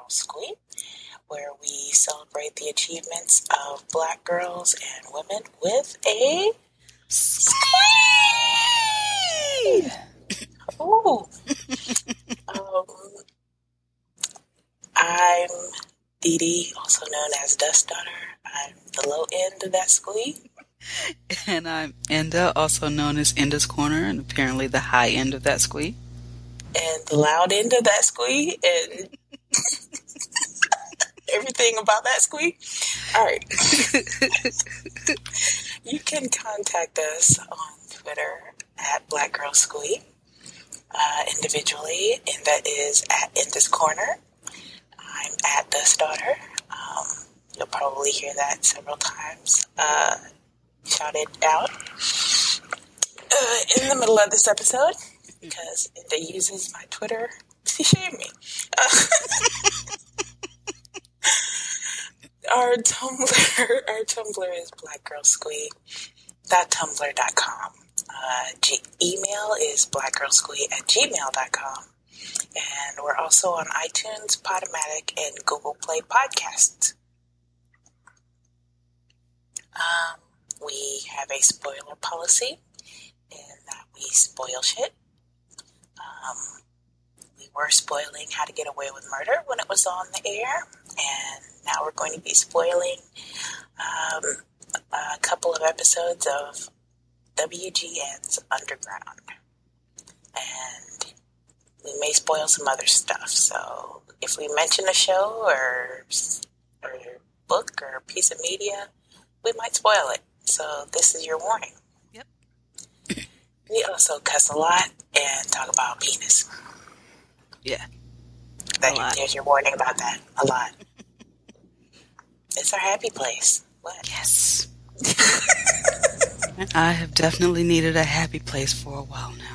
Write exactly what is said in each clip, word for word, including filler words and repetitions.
Squee, where we celebrate the achievements of Black girls and women with a Squee! Ooh. um, I'm Dee Dee, also known as Dust Daughter. I'm the low end of that Squee. And I'm Enda, also known as Enda's Corner, and apparently the high end of that Squee. And the loud end of that Squee, and everything about that Squee. All right. You can contact us on Twitter at Black Girl Squee, uh, individually, and that is at Enda's Corner. I'm at Dust Daughter. Um, you'll probably hear that several times uh, shouted out uh, in the middle of this episode, because Enda uses my Twitter to shame me. Uh, our Tumblr, our Tumblr is blackgirlsquee dot tumblr dot com. Uh, G- email is blackgirlsquee at gmail dot com. And we're also on iTunes, Podomatic, and Google Play Podcasts. Um, we have a spoiler policy in that we spoil shit. Um, we were spoiling How to Get Away with Murder when it was on the air, and now we're going to be spoiling um, a couple of episodes of W G N's Underground. And we may spoil some other stuff, so if we mention a show or, or book or piece of media, we might spoil it. So this is your warning. Yep. We also cuss a lot and talk about penis. Yeah. That, a lot. There's your warning about that. A lot. It's our happy place. What? Yes. I have definitely needed a happy place for a while now.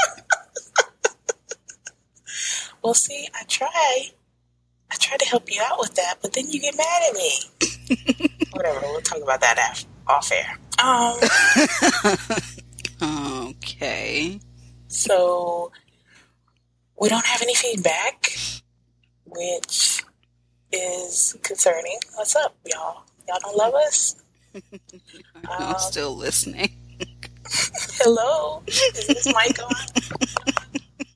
Well, see, I try. I try to help you out with that, but then you get mad at me. Whatever, we'll talk about that after, off air. Um. Okay. So, we don't have any feedback, which is concerning. What's up, y'all? Y'all don't love us? I'm um, still listening. Hello? Is this mic on?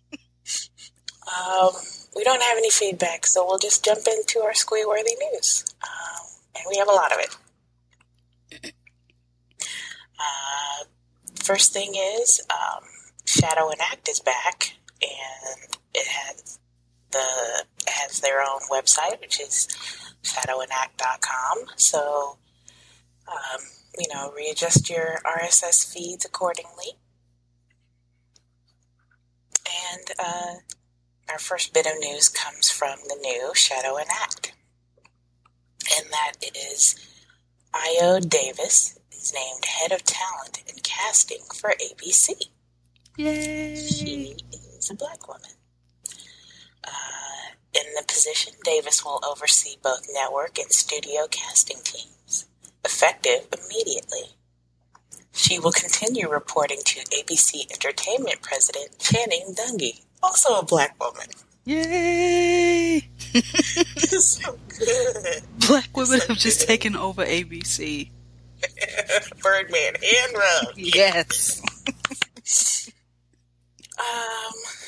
Um, we don't have any feedback, so we'll just jump into our squee-worthy news. Um, and we have a lot of it. Uh, first thing is, um, Shadow and Act is back, and it has the it has their own website, which is shadow and act dot com. So, um, you know, readjust your R S S feeds accordingly. And uh, our first bit of news comes from the new Shadow and Act, and that it is Io Davis is named head of talent and casting for A B C. Yay! She is a black woman. Uh, in the position, Davis will oversee both network and studio casting teams, effective immediately. She will continue reporting to A B C Entertainment President Channing Dungey, also a black woman. Yay! It's so good. Black women so have just good. taken over A B C. Birdman, hand rub. Yes. um.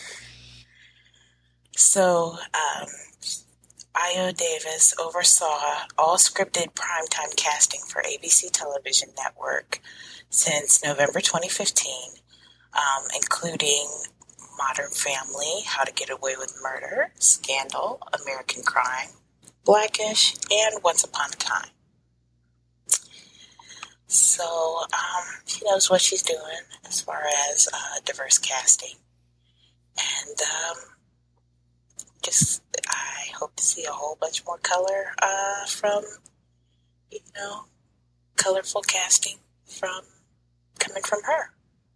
So, um, Io Davis oversaw all scripted primetime casting for A B C Television Network since November twenty fifteen, um, including Modern Family, How to Get Away with Murder, Scandal, American Crime, Blackish, and Once Upon a Time. So, um, she knows what she's doing as far as uh, diverse casting. And, um, just, I hope to see a whole bunch more color uh, from, you know, colorful casting from, coming from her.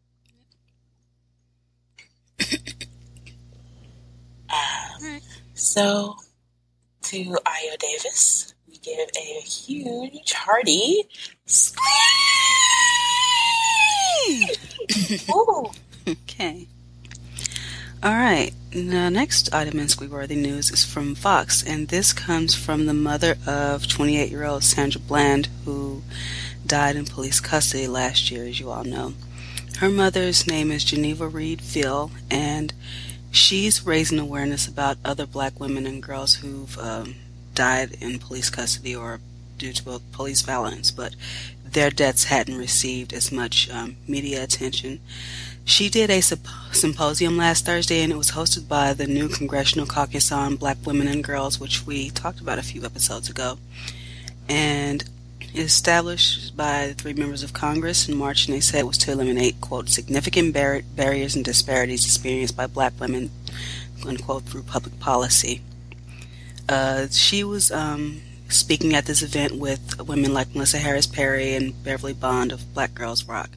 Um, so, to Io Davis, we give a huge, hearty squeeze! Ooh. Okay. All right. The next item in Squeakworthy news is from Fox, and this comes from the mother of twenty-eight-year-old Sandra Bland, who died in police custody last year, as you all know. Her mother's name is Geneva Reed Phil, and she's raising awareness about other black women and girls who've um, died in police custody or due to both police violence, but their deaths hadn't received as much um, media attention. She did a symp- symposium last Thursday, and it was hosted by the new Congressional Caucus on Black Women and Girls, which we talked about a few episodes ago. And established by the three members of Congress in March, and they said it was to eliminate, quote, significant bar- barriers and disparities experienced by black women, unquote, through public policy. Uh, she was um, speaking at this event with women like Melissa Harris Perry and Beverly Bond of Black Girls Rock.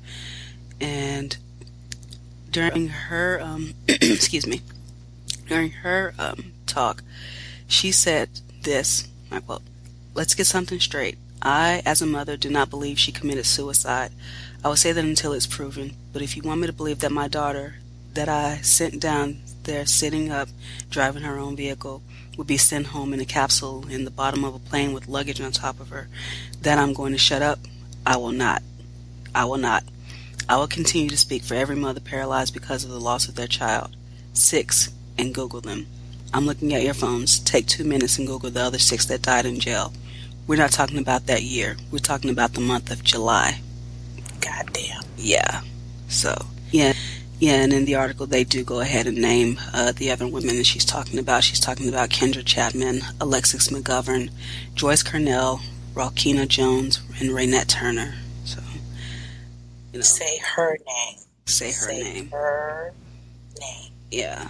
And during her, um, excuse me, during her um, talk, she said this, I quote, "Let's get something straight. I, as a mother, do not believe she committed suicide. I will say that until it's proven. But if you want me to believe that my daughter, that I sent down there sitting up, driving her own vehicle, would be sent home in a capsule in the bottom of a plane with luggage on top of her, that I'm going to shut up, I will not. I will not. I will continue to speak for every mother paralyzed because of the loss of their child. Six, and Google them. I'm looking at your phones. Take two minutes and Google the other six that died in jail. We're not talking about that year. We're talking about the month of July." Goddamn. Yeah. So, yeah. Yeah, and in the article they do go ahead and name uh, the other women that she's talking about. She's talking about Kendra Chapman, Alexis McGovern, Joyce Cornell, Ralkina Jones, and Raynette Turner. So, you know. Say her name. Say her Say name. her name. Yeah.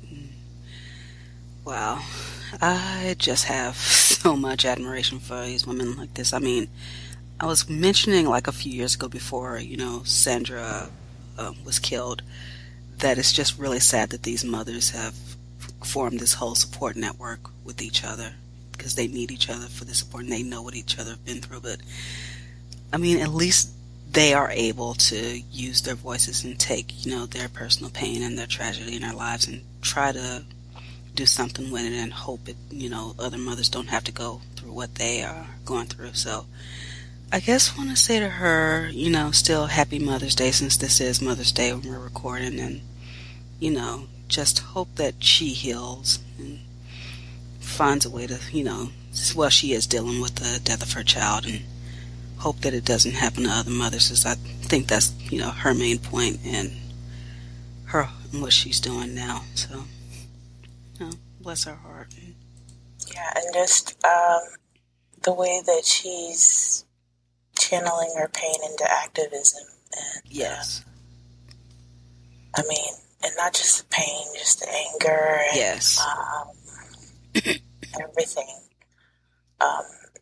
Wow. I just have so much admiration for these women like this. I mean, I was mentioning like a few years ago before, you know, Sandra uh, was killed, that it's just really sad that these mothers have formed this whole support network with each other because they need each other for the support and they know what each other have been through. But, I mean, at least they are able to use their voices and take, you know, their personal pain and their tragedy in their lives and try to do something with it and hope it, you know, other mothers don't have to go through what they are going through. So I guess I want to say to her, you know, still happy Mother's Day, since this is Mother's Day when we're recording, and, you know, just hope that she heals and finds a way to, you know, well, she is dealing with the death of her child, and hope that it doesn't happen to other mothers, as I think that's, you know, her main point and her and what she's doing now. So, you know, bless her heart. Yeah, and just um, the way that she's channeling her pain into activism. And, Yes. Uh, I mean, and not just the pain, just the anger and Yes. um, everything. Um,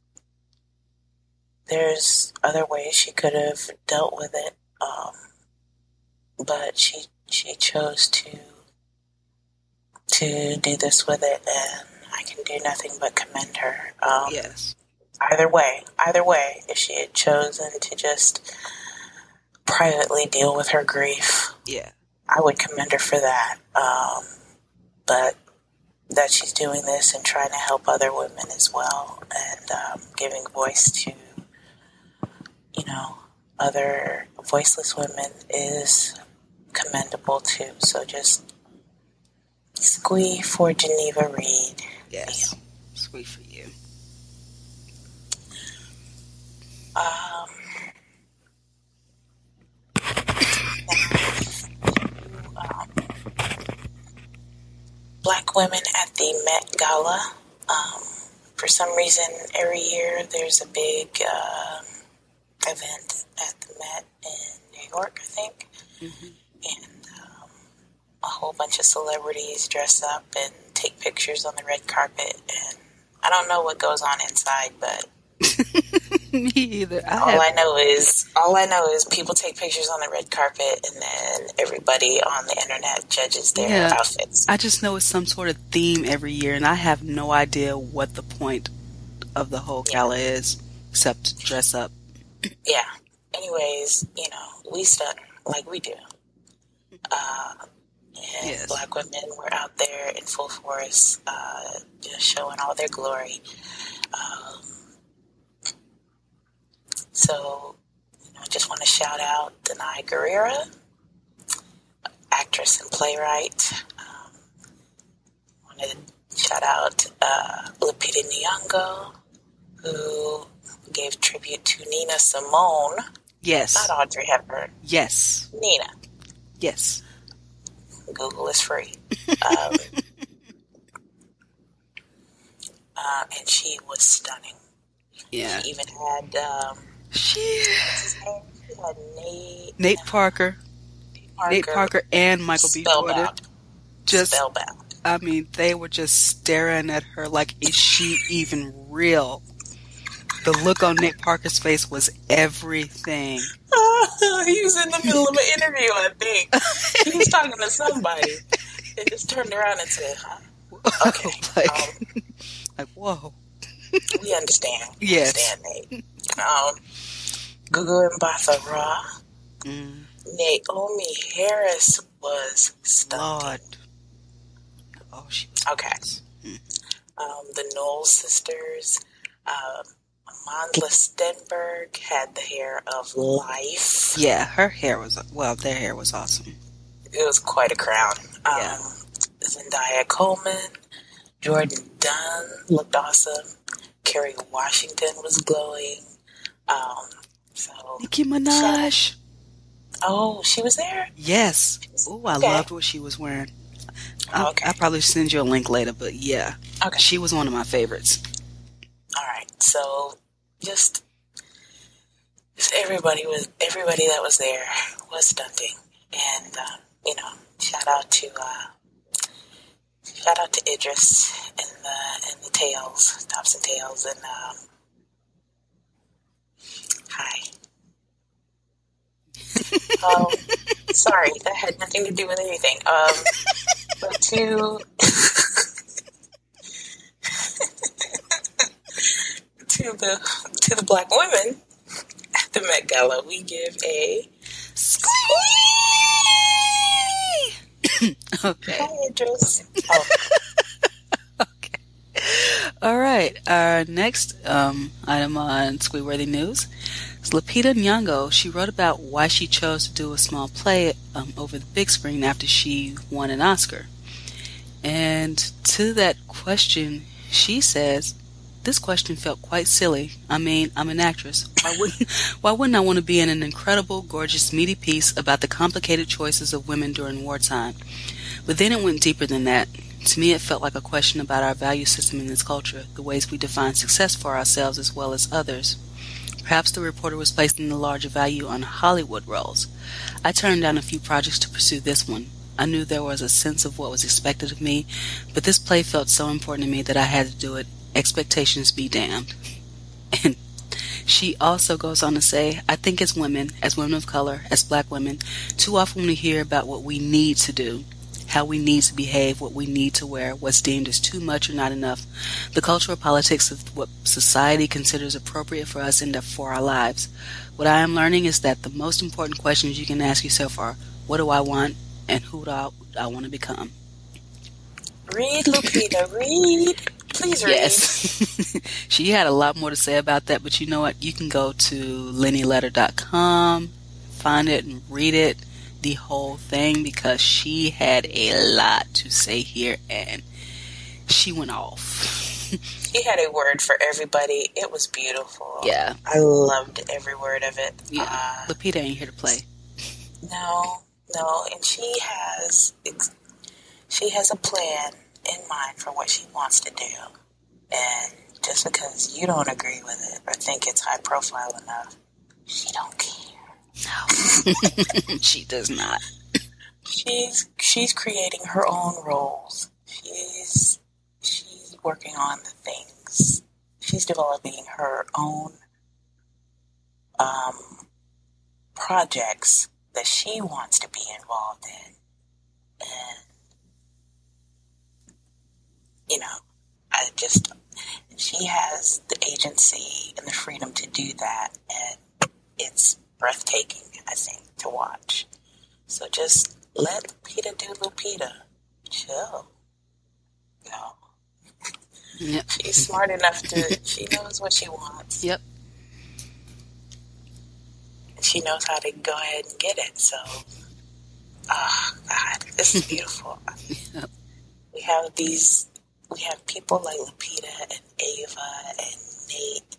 there's other ways she could have dealt with it, um, but she she chose to to do this with it, and I can do nothing but commend her. Um, Yes. Either way, either way, if she had chosen to just privately deal with her grief, Yeah. I would commend her for that. Um, but that she's doing this and trying to help other women as well, and um, giving voice to, you know, other voiceless women is commendable too. So just squee for Geneva Reed. Yes. Yeah. Sweet for you. Um, um, Black women at the Met Gala. Um, for some reason, every year there's a big uh, event at the Met in New York, I think. Mm-hmm. And um, a whole bunch of celebrities dress up and take pictures on the red carpet. And I don't know what goes on inside, but me either. I all have... I know is all I know is people take pictures on the red carpet, and then everybody on the internet judges their yeah, outfits. I just know it's some sort of theme every year, and I have no idea what the point of the whole gala yeah. is, except to dress up. Yeah. Anyways, you know, we stutter like we do. Uh, And Yes. Black women were out there in full force, uh, just showing all their glory. Um, so, you know, I just want to shout out Danai Gurira, actress and playwright. Um, I want to shout out uh, Lupita Nyong'o, who gave tribute to Nina Simone. Yes. Not Audrey Hepburn. Yes. Nina. Yes. Google is free. Um, uh, and she was stunning. Yeah. She even had, um, She, what's his name? She had Nate, Nate Parker. Nate Parker. Nate Parker and Michael B. Jordan. Spellbound. Just, Spellbound. I mean, they were just staring at her like, is she even real? The look on Nate Parker's face was everything. He was in the middle of an interview, I think. He was talking to somebody and just turned around and said, huh? Okay. like, um, like, whoa. We understand. We Yes. understand, Nate. Um, Gugu Mbatha Raw. Mm. Naomi Harris was stunning. Lord. Oh, she was Okay. Mm. Um, the Knowles sisters. Um, Amandla Stenberg had the hair of life. Yeah, her hair was, well, their hair was awesome. It was quite a crown. Um, Yeah. Zendaya Coleman. Jordan Dunn looked awesome. Kerry Washington was glowing. Um, so Nicki Minaj. Oh, she was there? Yes. Oh, I Okay. loved what she was wearing. I, Okay. I'll probably send you a link later, but yeah. Okay. She was one of my favorites. All right. So just, just everybody was everybody that was there was stunting, and uh, you know, shout out to uh, shout out to Idris and the and the tails, tops and tails, and um, hi. um, sorry, that had nothing to do with anything. Um, but to to the to the Black women at the Met Gala, we give a Squee! Okay. hi, Idris. Oh, Okay. All right. Our next um, item on Squeeworthy News is Lupita Nyong'o. She wrote about why she chose to do a small play um, over the big screen after she won an Oscar. And to that question, she says, "This question felt quite silly. I mean, I'm an actress. Why wouldn't, why wouldn't I want to be in an incredible, gorgeous, meaty piece about the complicated choices of women during wartime? But then it went deeper than that. To me, it felt like a question about our value system in this culture, the ways we define success for ourselves as well as others. Perhaps the reporter was placing the larger value on Hollywood roles. I turned down a few projects to pursue this one. I knew there was a sense of what was expected of me, but this play felt so important to me that I had to do it. Expectations be damned." And she also goes on to say, "I think as women, as women of color, as Black women, too often we hear about what we need to do, how we need to behave, what we need to wear, what's deemed as too much or not enough, the cultural politics of what society considers appropriate for us and for our lives. What I am learning is that the most important questions you can ask yourself are, what do I want and who do I, I want to become?" read, Lupita, read. Please read. Yes. She had a lot more to say about that, but you know what? You can go to lenny letter dot com, find it and read it, the whole thing, because she had a lot to say here, and she went off. She had a word for everybody. It was beautiful. Yeah. I loved every word of it. Yeah. Uh, Lupita ain't here to play. no, no, and she has she has a plan in mind for what she wants to do. And just because you don't agree with it or think it's high profile enough, she don't care. No. She does not. She's she's creating her own roles. She's she's working on the things. She's developing her own um, projects that she wants to be involved in. And, you know, I just, she has the agency and the freedom to do that. And it's breathtaking, I think, to watch. So just let Lupita do Lupita. Chill. No. Yep. She's smart enough to, she knows what she wants. Yep. She knows how to go ahead and get it. So, oh, God, this is beautiful. Yep. We have these, we have people like Lupita and Ava and Nate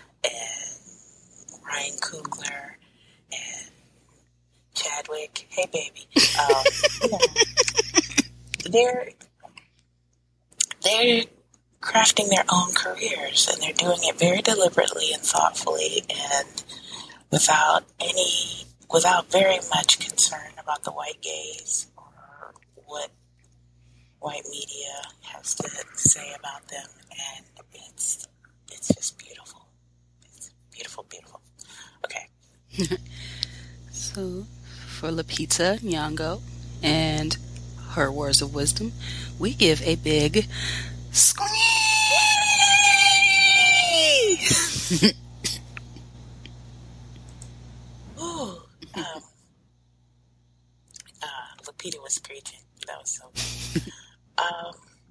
and Ryan Coogler and Chadwick. Hey, baby. Um, you know, they're, they're crafting their own careers, and they're doing it very deliberately and thoughtfully and without any, without very much concern about the white gaze or what white media has to say about them. And it's, it's just beautiful. It's beautiful, beautiful. Okay. So, for Lupita Nyong'o and her words of wisdom, we give a big squeeze. Ooh, um, uh, Lupita was screeching. That was so good. um,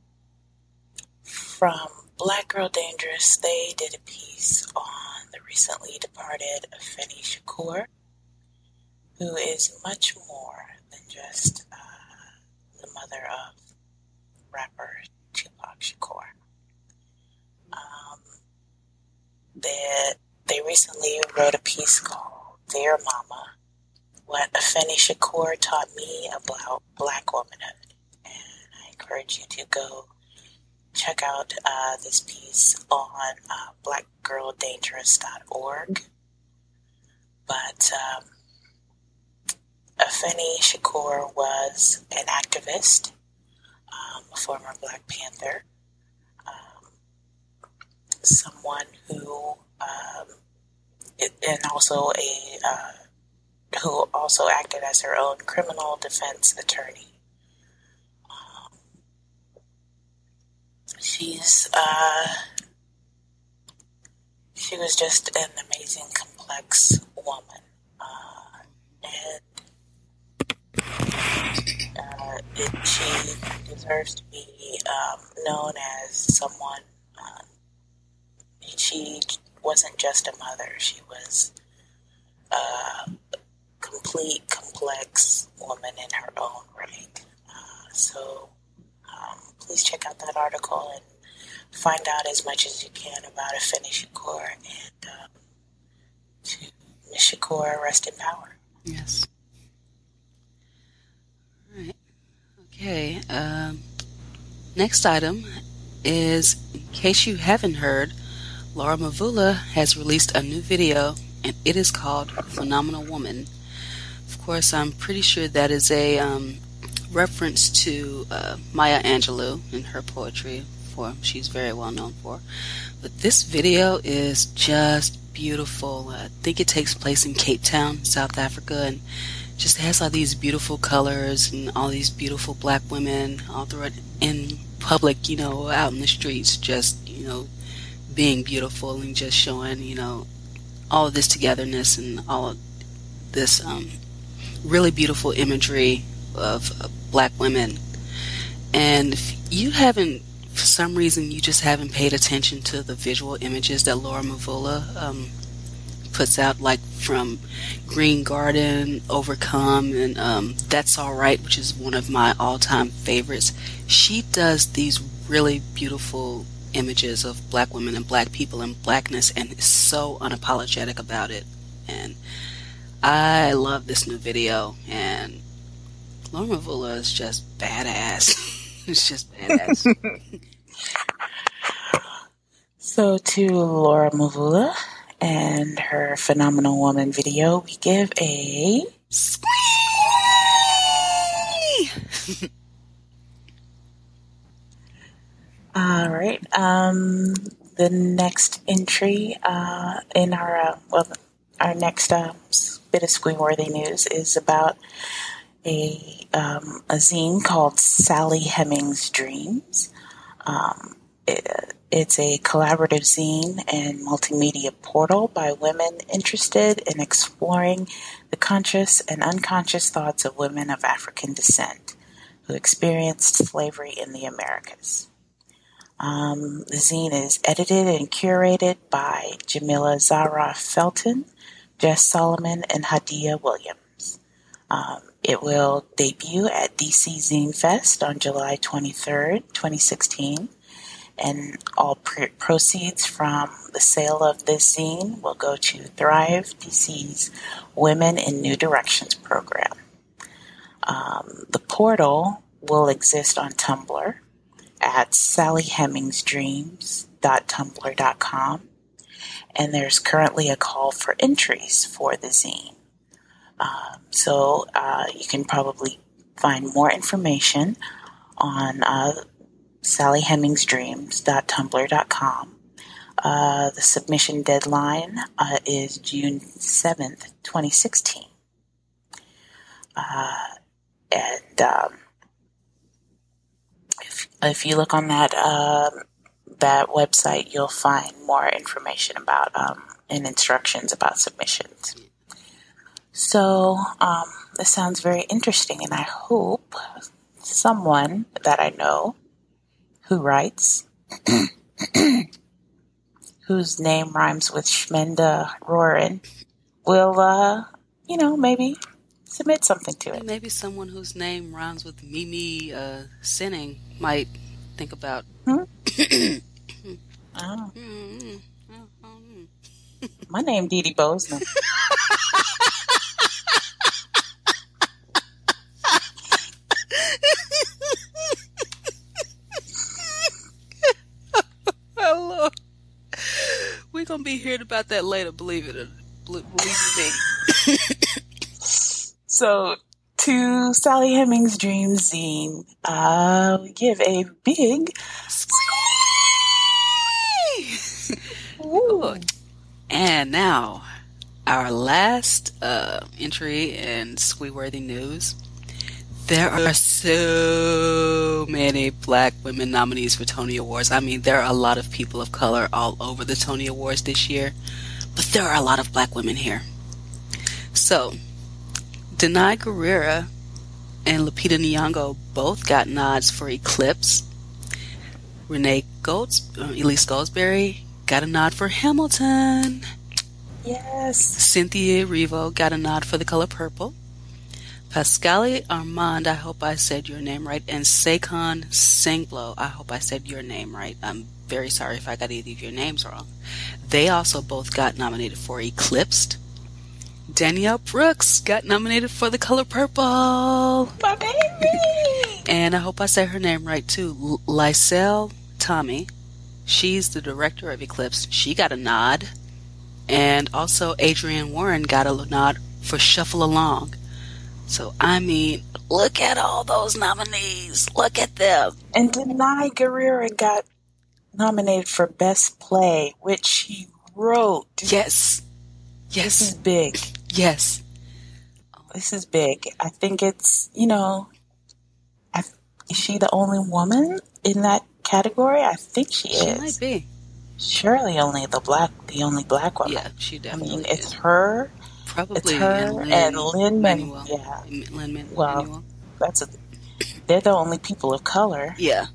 from Black Girl Dangerous, they did a piece on the recently departed Afeni Shakur, who is much more than just uh, the mother of rapper Tupac Shakur. Um, they, they recently wrote a piece called Dear Mama, What Afeni Shakur Taught Me About Black Womanhood. And I encourage you to go check out uh, this piece on uh, black girl dangerous dot org. But um, Afeni Shakur was an activist, um, a former Black Panther, um, someone who, um, it, and also a, uh, who also acted as her own criminal defense attorney. Um, she's, uh, she was just an amazing, complex woman, uh, and Uh, it, she deserves to be um, known as someone. Um, she wasn't just a mother; she was a complete, complex woman in her own right. Uh, so, um, please check out that article and find out as much as you can about Afeni Shakur. And um, to Miss Shakur, rest in power. Yes. All right. Okay. Um, next item is, in case you haven't heard, Laura Mvula has released a new video, and it is called Phenomenal Woman. Of course, I'm pretty sure that is a um, reference to uh, Maya Angelou and her poetry, for she's very well known for. But this video is just beautiful. I think it takes place in Cape Town, South Africa, and just has all these beautiful colors and all these beautiful black women all throughout in public, you know, out in the streets, just, you know, being beautiful and just showing, you know, all of this togetherness and all of this um, really beautiful imagery of uh, black women. And if you haven't, for some reason, you just haven't paid attention to the visual images that Laura Mvula um, puts out, like from Green Garden, Overcome, and um, That's All Right, which is one of my all-time favorites. She does these really beautiful images of black women and black people and blackness, and is so unapologetic about it. And I love this new video, and Laura Mvula is just badass. It's just badass. So to Laura Mvula and her Phenomenal Woman video, we give a Squee! All right. Um, the next entry uh, in our uh, well, our next uh, bit of squee-worthy news is about a um, a zine called Sally Hemings Dreams. Um, it, It's a collaborative zine and multimedia portal by women interested in exploring the conscious and unconscious thoughts of women of African descent who experienced slavery in the Americas. Um, the zine is edited and curated by Jamila Zahra Felton, Jess Solomon, and Hadia Williams. Um, it will debut at D C Zine Fest on July twenty-third, twenty sixteen, and all pr- proceeds from the sale of this zine will go to Thrive D C's Women in New Directions program. Um, the portal will exist on Tumblr at sally hemings dreams dot tumblr dot com, and there's currently a call for entries for the zine. Um, so uh, you can probably find more information on uh, sally hemings dreams dot tumblr dot com. Uh, the submission deadline uh, is June seventh, twenty sixteen. Uh, and um, if, if you look on that um, that website, you'll find more information about um, and instructions about submissions. So um, this sounds very interesting, and I hope someone that I know who writes, whose name rhymes with Shmenda Roarin, will, uh, you know, maybe submit something to it. Maybe someone whose name rhymes with Mimi uh, Sinning might think about. Hmm? Oh. My name Dee Dee Bozeman. Hello. We're gonna be hearing about that later. Believe it, believe me. So, to Sally Hemings Dream Zine, uh, we give a big Ooh. And now, our last uh, entry in Squeeworthy News. There are so many black women nominees for Tony Awards. I mean, there are a lot of people of color all over the Tony Awards this year, but there are a lot of black women here. So, Danai Gurira and Lupita Nyong'o both got nods for Eclipse. Renee Golds, uh, Elise Goldsberry got a nod for Hamilton. Yes. Cynthia Erivo got a nod for The Color Purple. Pascali Armand, I hope I said your name right, and Sekon Senglo, I hope I said your name right. I'm very sorry if I got either of your names wrong. They also both got nominated for Eclipsed. Danielle Brooks got nominated for The Color Purple. My baby! And I hope I said her name right too. Lyselle Tommy. She's the director of Eclipse. She got a nod. And also Adrienne Warren got a nod for Shuffle Along. So, I mean, look at all those nominees. Look at them. And Danai Gurira got nominated for Best Play, which she wrote. Yes. Yes. This is big. Yes. This is big. I think it's, you know, I, is she the only woman in that category? I think she, she is. She might be. Surely only the black, the only black woman. Yeah, she definitely I mean, is. it's her. Probably it's her and Lin, and Lin Manuel. Yeah. Lin Man- well, Manuel. That's a, they're the only people of color. Yeah.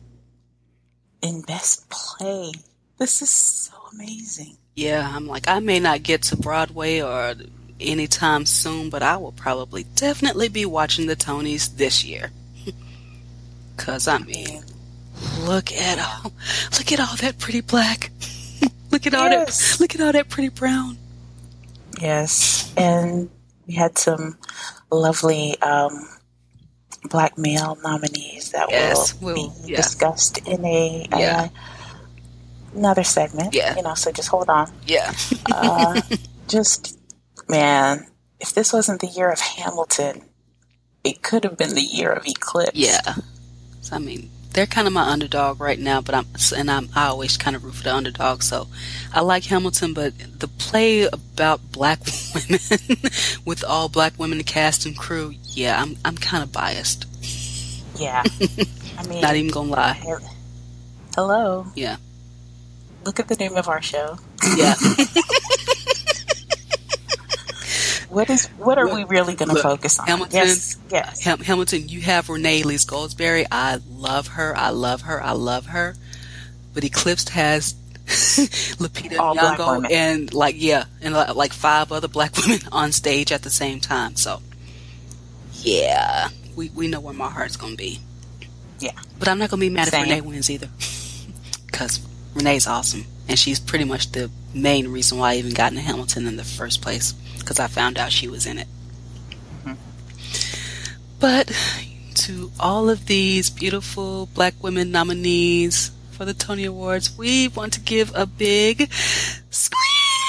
In Best Play. This is so amazing. Yeah, I'm like, I may not get to Broadway or anytime soon, but I will probably definitely be watching the Tonys this year. Cause I mean, look at all, look at all that pretty black. Look at all yes. that, look at all that pretty brown. Yes, and we had some lovely um, black male nominees that yes, will we'll, be yeah. discussed in a yeah. uh, another segment. Yeah, you know, so just hold on. Yeah, uh, just man, if this wasn't the year of Hamilton, it could have been the year of Eclipse. Yeah, so, I mean, they're kind of my underdog right now, but I'm and I'm I always kind of root for the underdog. So I like Hamilton, but the play about black women with all black women cast and crew, yeah, I'm I'm kind of biased. Yeah, I mean, not even gonna lie. Hello. Yeah. Look at the name of our show. Yeah. What is? What are we really going to Look, focus on? Hamilton, Yes, yes. Ham- Hamilton, you have Renee Elise Goldsberry. I love her. I love her. I love her. But Eclipsed has Lupita All black Nyong'o women. and like yeah, and uh, like five other black women on stage at the same time. So yeah, we we know where my heart's gonna be. Yeah, but I'm not gonna be mad Same. if Renee wins either, because Renee's awesome, and she's pretty much the main reason why I even got into Hamilton in the first place, because I found out she was in it. Mm-hmm. But to all of these beautiful black women nominees for the Tony Awards, we want to give a big squeeze!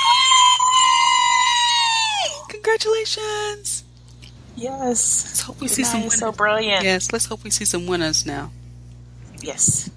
Congratulations! Yes. Let's hope we Good see some night, winners. So brilliant. Yes, let's hope we see some winners now. Yes.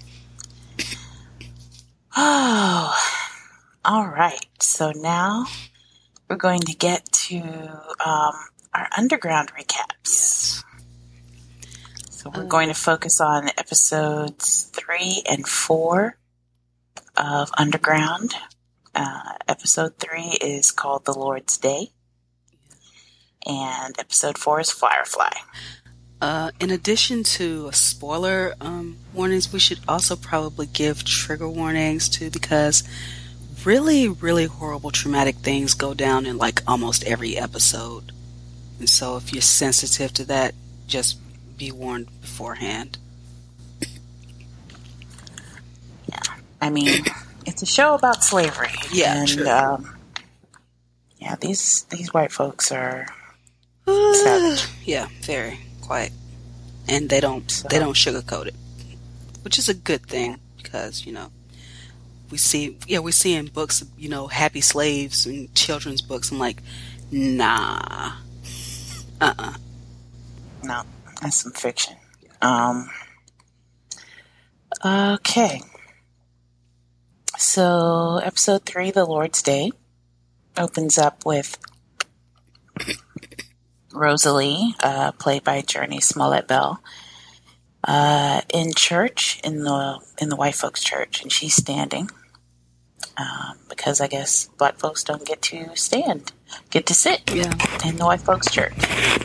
Oh, all right. So now we're going to get to um, our underground recaps. Yes. So we're uh, going to focus on episodes three and four of Underground. Uh, episode three is called The Lord's Day. And episode four is Firefly. Uh, in addition to spoiler um, warnings, we should also probably give trigger warnings too, because really, really horrible traumatic things go down in like almost every episode. And so if you're sensitive to that, just be warned beforehand. Yeah, I mean, it's a show about slavery. Yeah, and true. Um, yeah, these these white folks are uh, savage. Yeah, very quite, and they don't so. they don't sugarcoat it, which is a good thing, because you know we see yeah we see in books, you know, happy slaves and children's books. I'm like, nah, uh uh no, that's some fiction. Um, okay. So, episode three, The Lord's Day, opens up with Rosalie, uh, played by Journey Smollett Bell, uh, in church, in the in the white folks' church, and she's standing um, because I guess black folks don't get to stand, get to sit yeah. in the white folks' church.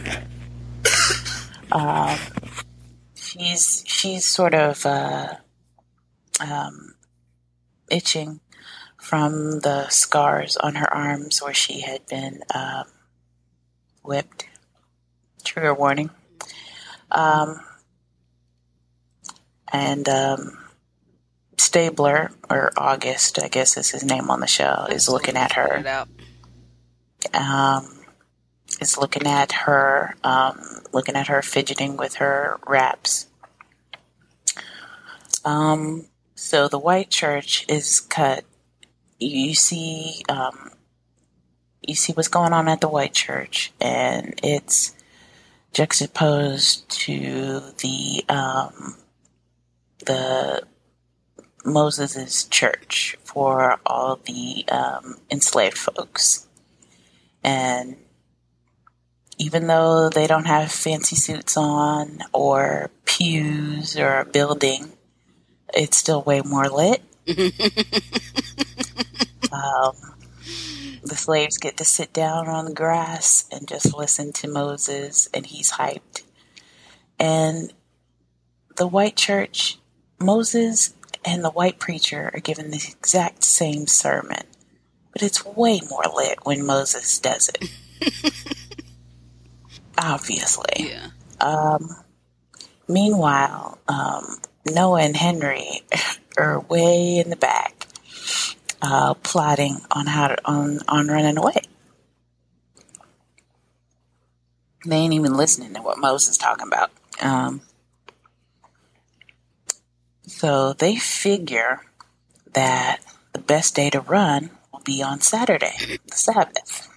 um, she's she's sort of uh, um, itching from the scars on her arms where she had been um, whipped. Trigger warning. Um, and um, Stabler, or August, I guess is his name on the show, is looking at her. Um, is looking at her, um, looking at her fidgeting with her wraps. Um, so the white church is cut. You see, um, you see what's going on at the white church, and it's juxtaposed to the um, the Moses' church for all the um, enslaved folks. And even though they don't have fancy suits on or pews or a building, it's still way more lit. um, the slaves get to sit down on the grass and just listen to Moses, and he's hyped. And the white church, Moses and the white preacher are given the exact same sermon, but it's way more lit when Moses does it. Obviously. Yeah. Um, meanwhile, um, Noah and Henry are way in the back, uh, plotting on how to on on running away. They ain't even listening to what Moses is talking about. Um, so they figure that the best day to run will be on Saturday, the Sabbath.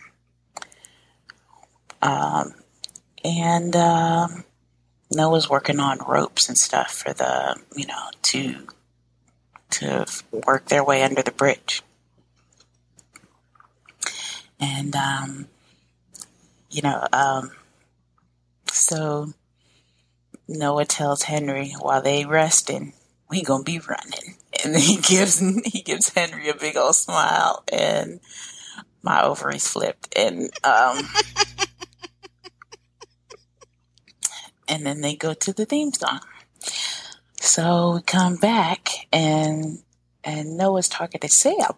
Um, and um, Noah's working on ropes and stuff for the, you know, to to work their way under the bridge. And, um, you know, um, so Noah tells Henry, while they resting, we gonna be running. And then he gives he gives Henry a big old smile, and my ovaries flipped. And um, and then they go to the theme song. So we come back, and and Noah's talking to Sam,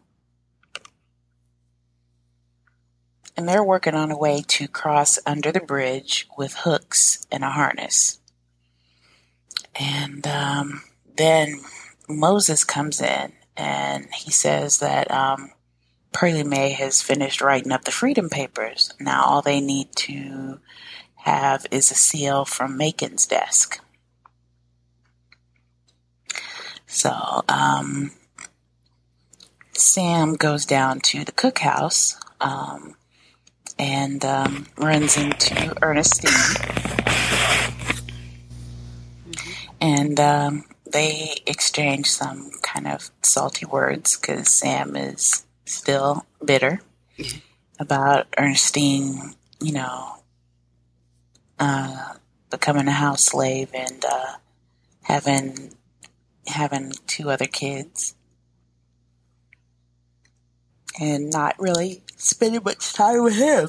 and they're working on a way to cross under the bridge with hooks and a harness. And um, then Moses comes in, and he says that um, Pearlie Mae has finished writing up the Freedom Papers. Now all they need to have is a seal from Macon's desk. So um, Sam goes down to the cookhouse um, and um, runs into Ernestine. Mm-hmm. And um, they exchange some kind of salty words because Sam is still bitter mm-hmm. about Ernestine, you know, uh, becoming a house slave and uh, having having two other kids and not really spending much time with him.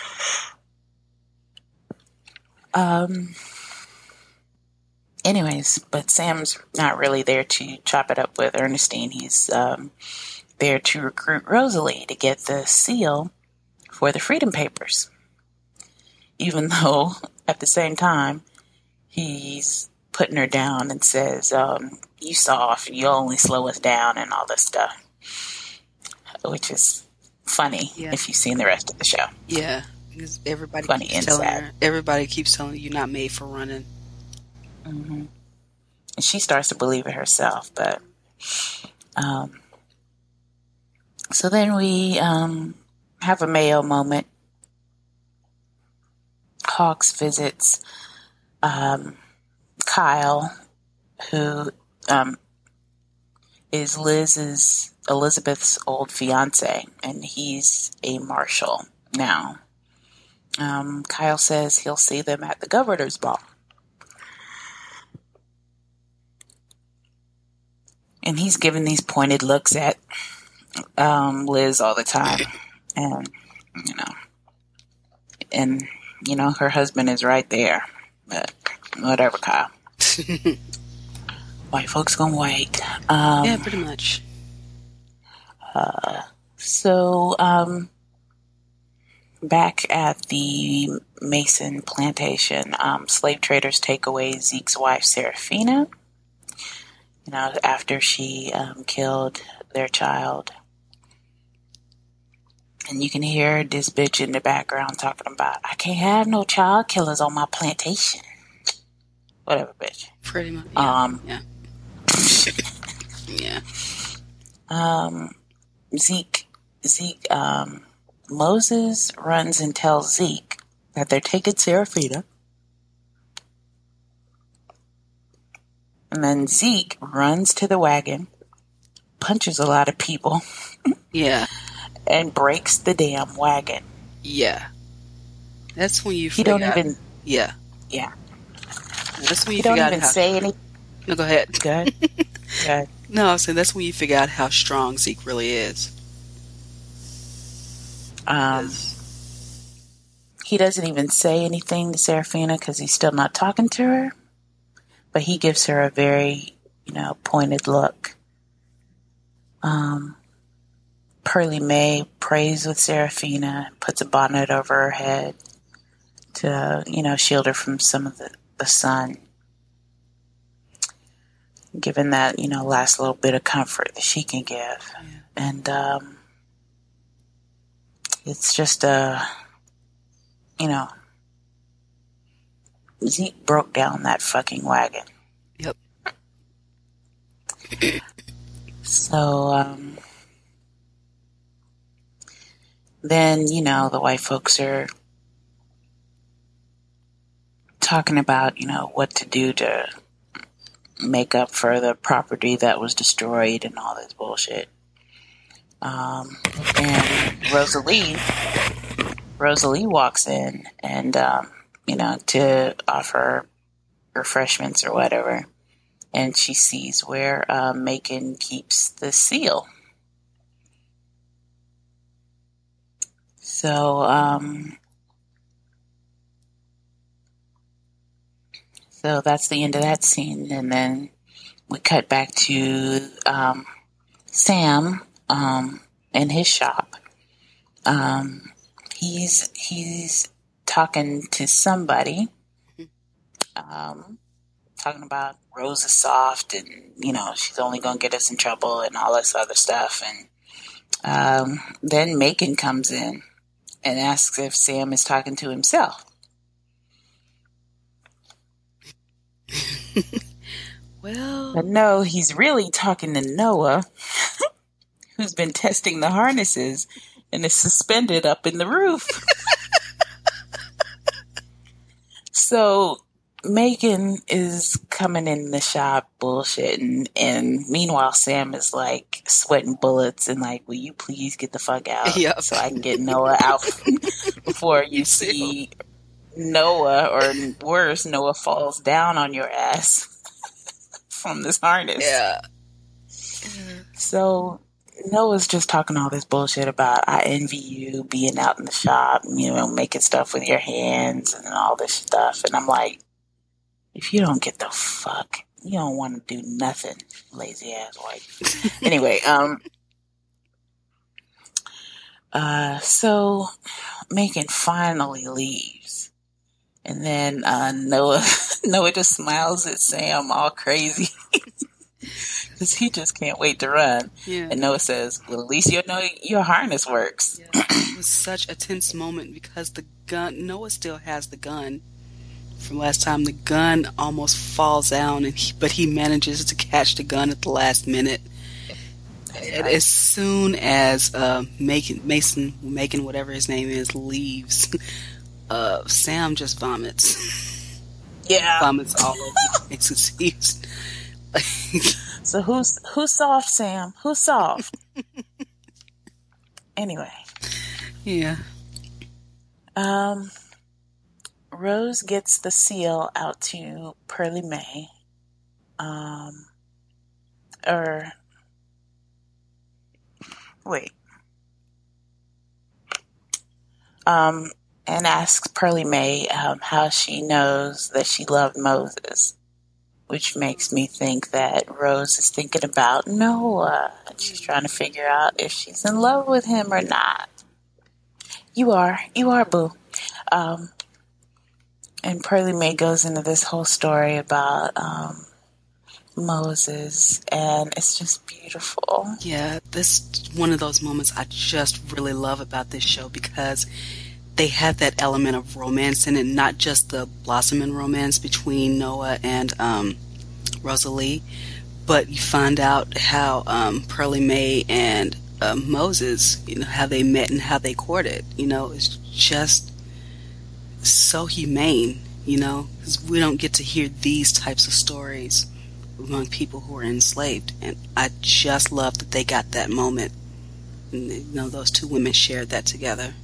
Um. Anyways, but Sam's not really there to chop it up with Ernestine. He's um, there to recruit Rosalie to get the seal for the Freedom Papers. Even though, at the same time, he's putting her down and says, um, you soft, you only slow us down and all this stuff. Which is funny yeah. if you've seen the rest of the show. Yeah, because everybody funny keeps telling her, everybody keeps telling you you're not made for running. Mm-hmm. And she starts to believe it herself, but um, so then we um, have a Mayo moment. Hawks visits um, Kyle, who um, is Liz's Elizabeth's old fiance, and he's a marshal now. Um, Kyle says he'll see them at the governor's ball. And he's giving these pointed looks at um, Liz all the time. And, you know, and, you know, her husband is right there. But whatever, Kyle. White folks gonna wait. Um, yeah, pretty much. Uh, so, um, back at the Mason plantation, um, slave traders take away Zeke's wife, Serafina. You know, after she um, killed their child. And you can hear this bitch in the background talking about, I can't have no child killers on my plantation. Whatever, bitch. Pretty much. Yeah. Um, yeah. yeah. Um, Zeke, Zeke, um, Moses runs and tells Zeke that they're taking Serafina. And then Zeke runs to the wagon, punches a lot of people. Yeah. And breaks the damn wagon. Yeah. That's when you He forgot. don't even... Yeah. Yeah. That's when you he don't forgot even how... say anything. No, go ahead. Go ahead. Go ahead. No, I said that's when you figure out how strong Zeke really is. Um, he doesn't even say anything to Serafina because he's still not talking to her. But he gives her a very, you know, pointed look. Um, Pearlie Mae prays with Serafina, puts a bonnet over her head to, you know, shield her from some of the, the sun. Given that, you know, last little bit of comfort that she can give. Yeah. And um, it's just a, you know, Zeke broke down that fucking wagon. Yep. So, um, then, you know, the white folks are talking about, you know, what to do to make up for the property that was destroyed and all this bullshit. Um, and Rosalie, Rosalie walks in and, um, you know, to offer refreshments or whatever. and she sees where uh, Macon keeps the seal. So, um, so that's the end of that scene, and then we cut back to um, Sam um, in his shop. Um, he's he's talking to somebody, um, talking about Rose is soft, and you know she's only gonna get us in trouble, and all this other stuff. And um, then Macon comes in and asks if Sam is talking to himself. Well, But no, he's really talking to Noah, who's been testing the harnesses and is suspended up in the roof. So Macon is coming in the shop bullshitting, and meanwhile Sam is like sweating bullets and like, will you please get the fuck out yep. so I can get Noah out before you see Noah, or worse, Noah falls down on your ass from this harness. Yeah. So Noah's just talking all this bullshit about, I envy you being out in the shop, you know, making stuff with your hands and all this stuff. And I'm like, if you don't get the fuck, you don't want to do nothing, lazy ass wife. Anyway, um, uh, so Macon finally leaves. And then uh, Noah, Noah just smiles at Sam all crazy. Because he just can't wait to run. Yeah. And Noah says, well, at least you know your harness works. Yeah. It was such a tense moment because the gun, Noah still has the gun from last time. The gun almost falls down, and he, but he manages to catch the gun at the last minute. And as soon as uh, Macon, Mason, Macon, whatever his name is, leaves, uh, Sam just vomits. Yeah. Vomits all over the place. He's like, so who's who's soft, Sam? Who's soft? Anyway. Yeah. Um, Rose gets the seal out to Pearlie Mae. Um, or wait. Um, and asks Pearlie Mae um, how she knows that she loved Moses, which makes me think that Rose is thinking about Noah. She's trying to figure out if she's in love with him or not. You are. You are, boo. Um, and Pearlie Mae goes into this whole story about um, Moses, and it's just beautiful. Yeah, this is one of those moments I just really love about this show because they have that element of romance in it, not just the blossoming romance between Noah and um, Rosalie, but you find out how um, Pearlie Mae and uh, Moses, you know, how they met and how they courted. You know, it's just so humane, you know, because we don't get to hear these types of stories among people who are enslaved. And I just love that they got that moment. And, you know, those two women shared that together.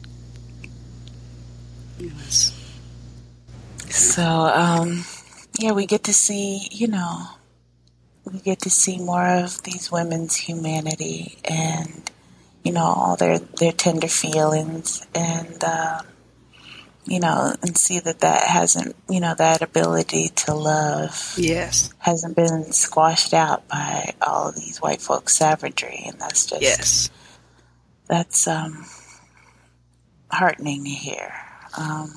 Yes. So, um, yeah, we get to see, you know, we get to see more of these women's humanity and, you know, all their, their tender feelings and, uh, you know, and see that that hasn't, you know, that ability to love Yes. hasn't been squashed out by all of these white folks' savagery. And that's just, Yes. that's, um, heartening to hear. Um,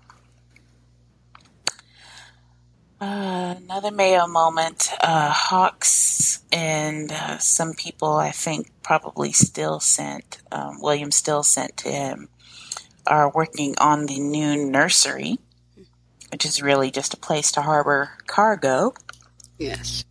Uh, another Mayo moment. Uh, Hawks and uh, some people, I think, probably still sent, um, William still sent to him, are working on the new nursery, which is really just a place to harbor cargo. Yes.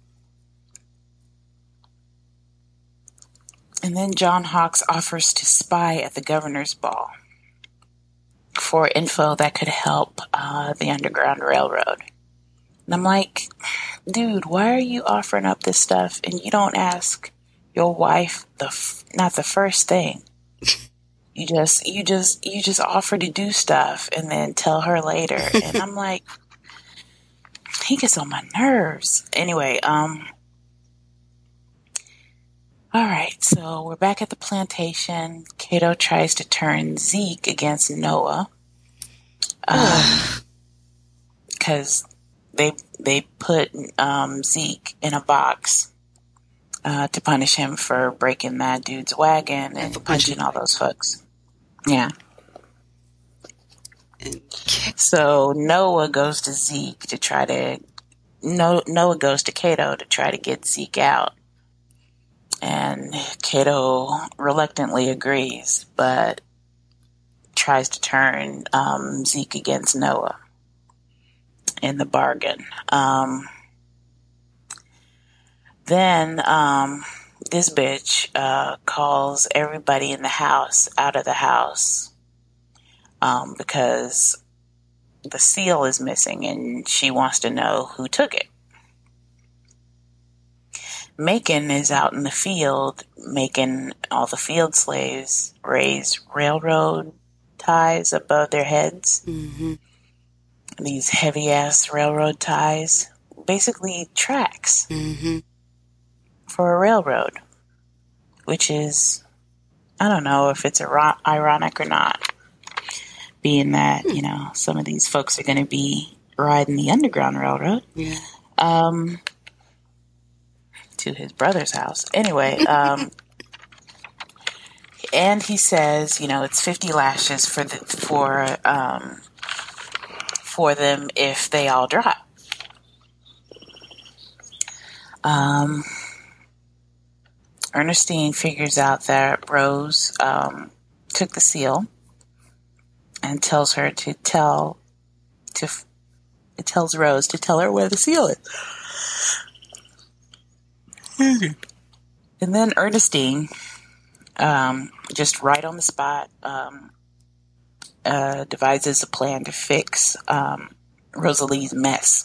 And then John Hawks offers to spy at the governor's ball for info that could help uh, the Underground Railroad. And I'm like, dude, why are you offering up this stuff and you don't ask your wife the f- not the first thing? You just you just you just offer to do stuff and then tell her later. And I'm like, he gets on my nerves. Anyway, um, all right, so we're back at the plantation. Kato tries to turn Zeke against Noah. Um, because they they put um, Zeke in a box uh, to punish him for breaking that dude's wagon and, and punching all those folks. Yeah. So Noah goes to Zeke to try to no, Noah goes to Kato to try to get Zeke out. And Kato reluctantly agrees, but tries to turn um, Zeke against Noah in the bargain. Um, then um, this bitch uh, calls everybody in the house out of the house um, because the seal is missing and she wants to know who took it. Macon is out in the field making all the field slaves raise railroad ties above their heads. Mm-hmm. These heavy-ass railroad ties. Basically tracks mm-hmm. for a railroad. Which is, I don't know if it's ironic or not. Being that, hmm. you know, some of these folks are going to be riding the Underground Railroad. Yeah. Um... to his brother's house. Anyway, um, and he says, you know, it's fifty lashes for the, for um, for them if they all drop. Um, Ernestine figures out that Rose um, took the seal and tells her to tell to it tells Rose to tell her where the seal is. And then Ernestine, um, just right on the spot, um, uh, devises a plan to fix um, Rosalie's mess.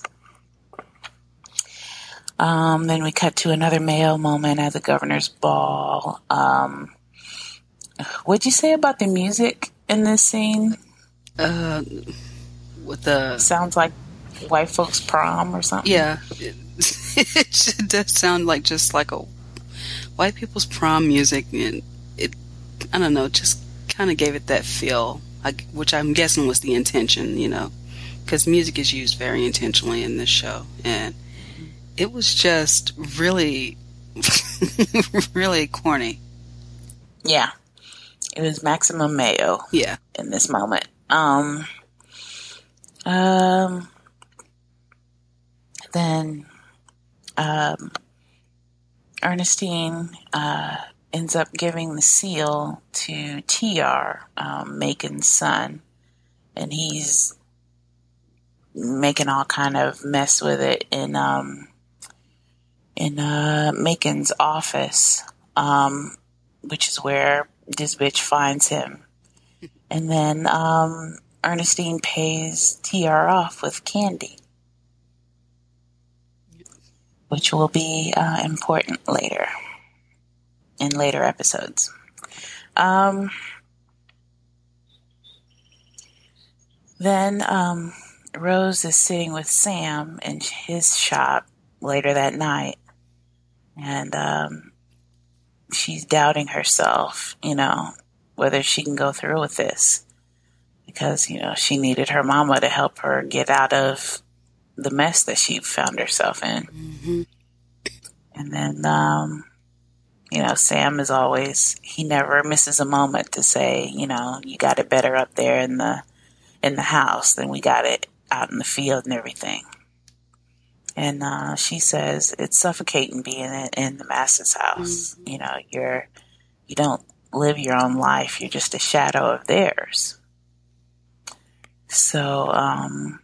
Um, then we cut to another Mayo moment at the governor's ball. Um, what'd you say about the music in this scene? Uh, with the Sounds like white folks' prom or something. Yeah, it, it does sound like just like a white people's prom music, and it, I don't know, just kind of gave it that feel, like, which I'm guessing was the intention, you know, because music is used very intentionally in this show, and it was just really, really corny. Yeah, it was maximum Mayo. Yeah, in this moment. Um, um, then um, Ernestine uh, ends up giving the seal to T R, um, Macon's son, and he's making all kind of mess with it in um, in uh, Macon's office, um, which is where this bitch finds him. And then um, Ernestine pays T R off with candy, which will be uh, important later, in later episodes. Um, then um, Rose is sitting with Sam in his shop later that night, and um, she's doubting herself, you know, whether she can go through with this, because, you know, she needed her mama to help her get out of the mess that she found herself in. mm-hmm. And then, um, you know, Sam is always, he never misses a moment to say, you know, you got it better up there in the, in the house than we got it out in the field and everything. And, uh, she says it's suffocating being in, in the master's house. Mm-hmm. You know, you're, you don't live your own life. You're just a shadow of theirs. So, um,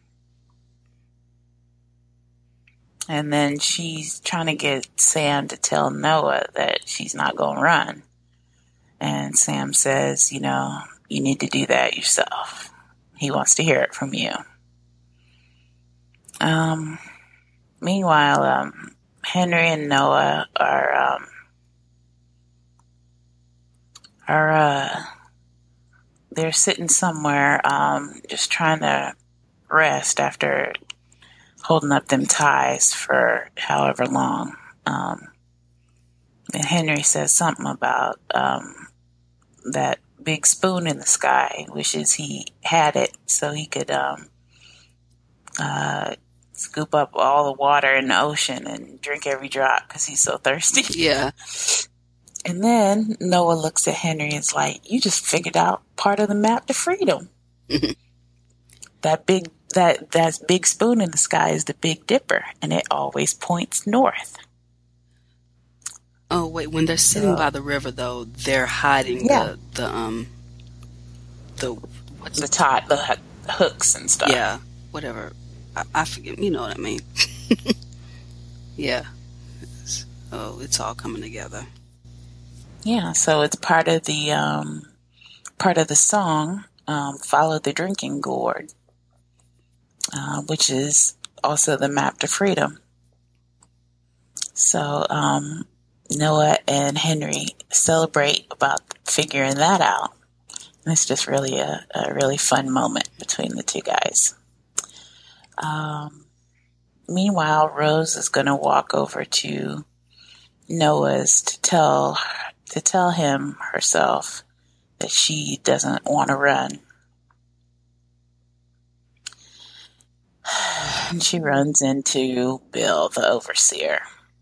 and then she's trying to get Sam to tell Noah that she's not going to run. And Sam says, you know, you need to do that yourself. He wants to hear it from you. Um, meanwhile, um, Henry and Noah are, um, are, uh, they're sitting somewhere, um, just trying to rest after holding up them ties for however long. Um, and Henry says something about um, that big spoon in the sky, wishes he had it so he could um, uh, scoop up all the water in the ocean and drink every drop because he's so thirsty. Yeah. And then Noah looks at Henry and is like, you just figured out part of the map to freedom. that big that that big spoon in the sky is the Big Dipper, and it always points north. Oh wait, when they're sitting So, by the river though, they're hiding yeah, the the um the what's the tot, the h- hooks and stuff. yeah, whatever. I, I forget. You know what I mean? Yeah. It's, oh, it's all coming together. Yeah, so it's part of the um, part of the song, um, "Follow the Drinking Gourd," uh, which is also the map to freedom. So um, Noah and Henry celebrate about figuring that out. And it's just really a, a really fun moment between the two guys. Um, meanwhile, Rose is going to walk over to Noah's to tell to tell him herself that she doesn't want to run. And she runs into Bill, the overseer,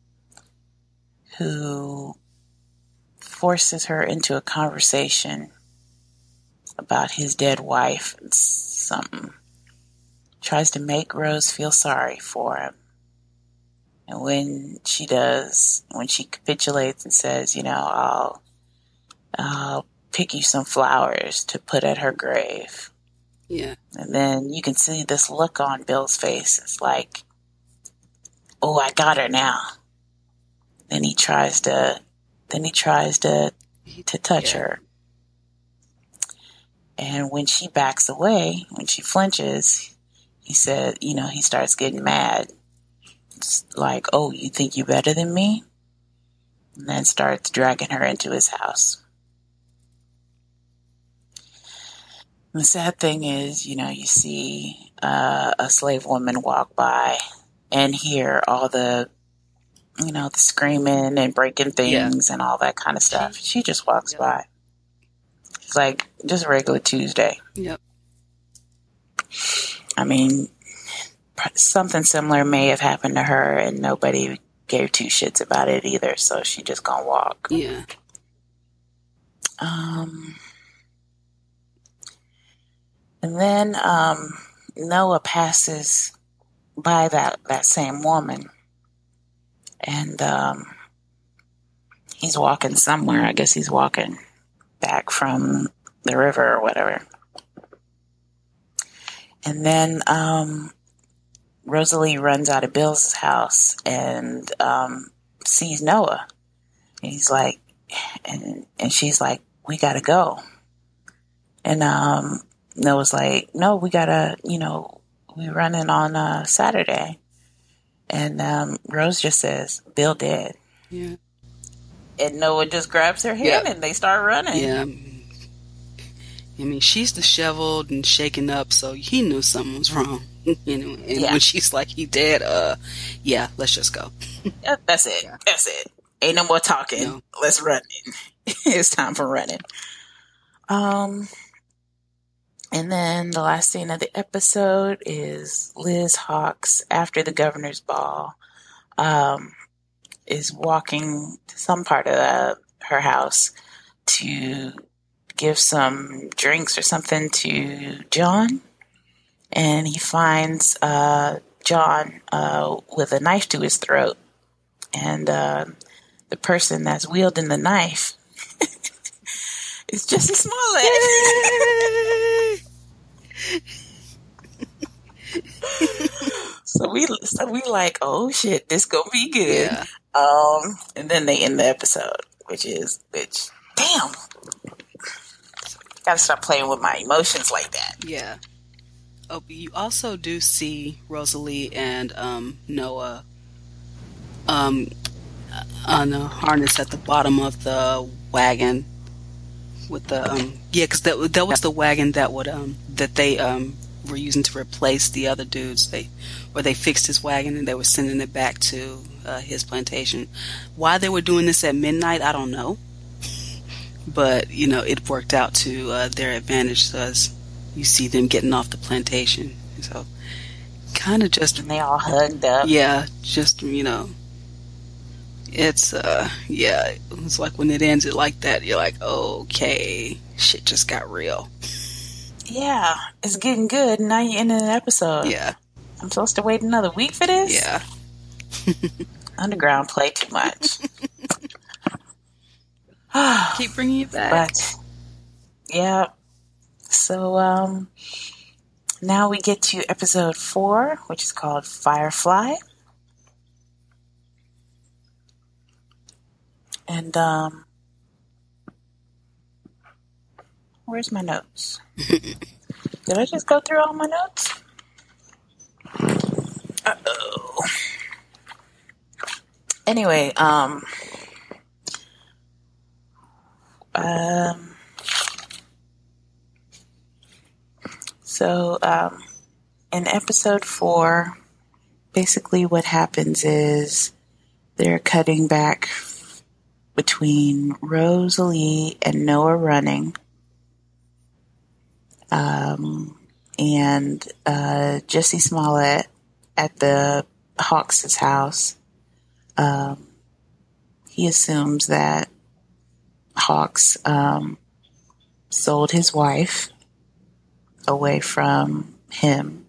who forces her into a conversation about his dead wife and something. Tries to make Rose feel sorry for him. And when she does, when she capitulates and says, you know, I'll, I'll pick you some flowers to put at her grave. Yeah. And then you can see this look on Bill's face. It's like, oh, I got her now. Then he tries to, then he tries to, to touch Yeah. her. And when she backs away, when she flinches, he said, you know, he starts getting mad. It's like, oh, you think you're better than me? And then starts dragging her into his house. And the sad thing is, you know, you see uh, a slave woman walk by and hear all the, you know, the screaming and breaking things yeah. and all that kind of stuff. She, she just walks yep. by. It's like just a regular Tuesday. Yep. I mean, something similar may have happened to her and nobody gave two shits about it either, so she just gonna walk. Yeah. Um, and then um, Noah passes by that, that same woman, and um, he's walking somewhere. I guess he's walking back from the river or whatever. And then um, Rosalie runs out of Bill's house and um, sees Noah. And he's like, and and she's like, we gotta go. And um, Noah's like, no, we gotta, you know, we running on uh, Saturday. And um, Rose just says, Bill dead. Yeah. And Noah just grabs her hand yep. and they start running. Yeah. I mean, she's disheveled and shaken up, so he knew something was wrong. You know, and yeah. when she's like, he dead, uh, yeah, let's just go. Yeah, that's it. Yeah. That's it. Ain't no more talking. No. Let's run. It's time for running. Um, and then the last scene of the episode is Liz Hawks, after the governor's ball, um, is walking to some part of the, her house to give some drinks or something to John. And he finds uh, John uh, with a knife to his throat. And uh, the person that's wielding the knife is Jussie Smollett. so we so we like, oh shit, this gonna be good. Yeah. Um, and then they end the episode, which is, which, damn. Gotta stop playing with my emotions like that. Yeah. Oh, but you also do see Rosalie and um, Noah um, on a harness at the bottom of the wagon with the um, yeah, because that that was the wagon that would um that they um were using to replace the other dudes. They, or they fixed his wagon and they were sending it back to uh, his plantation. Why they were doing this at midnight, I don't know. But, you know, it worked out to uh, their advantage as you see them getting off the plantation. So, kind of just... And they all hugged up. Yeah, just, you know, it's, uh, yeah, it's like when it ends it like that, you're like, okay, shit just got real. Yeah, it's getting good, and now you're in an episode. Yeah. I'm supposed to wait another week for this? Yeah. Underground play too much. Keep bringing you back. But, yeah. So, um, now we get to episode four, which is called Firefly. And, um, where's my notes? Did I just go through all my notes? Uh-oh. Anyway, um, um, so, um, in episode four, basically what happens is they're cutting back between Rosalie and Noah running, um, and uh, Jesse Smollett at the Hawks' house. Um, he assumes that Hawks um, sold his wife away from him,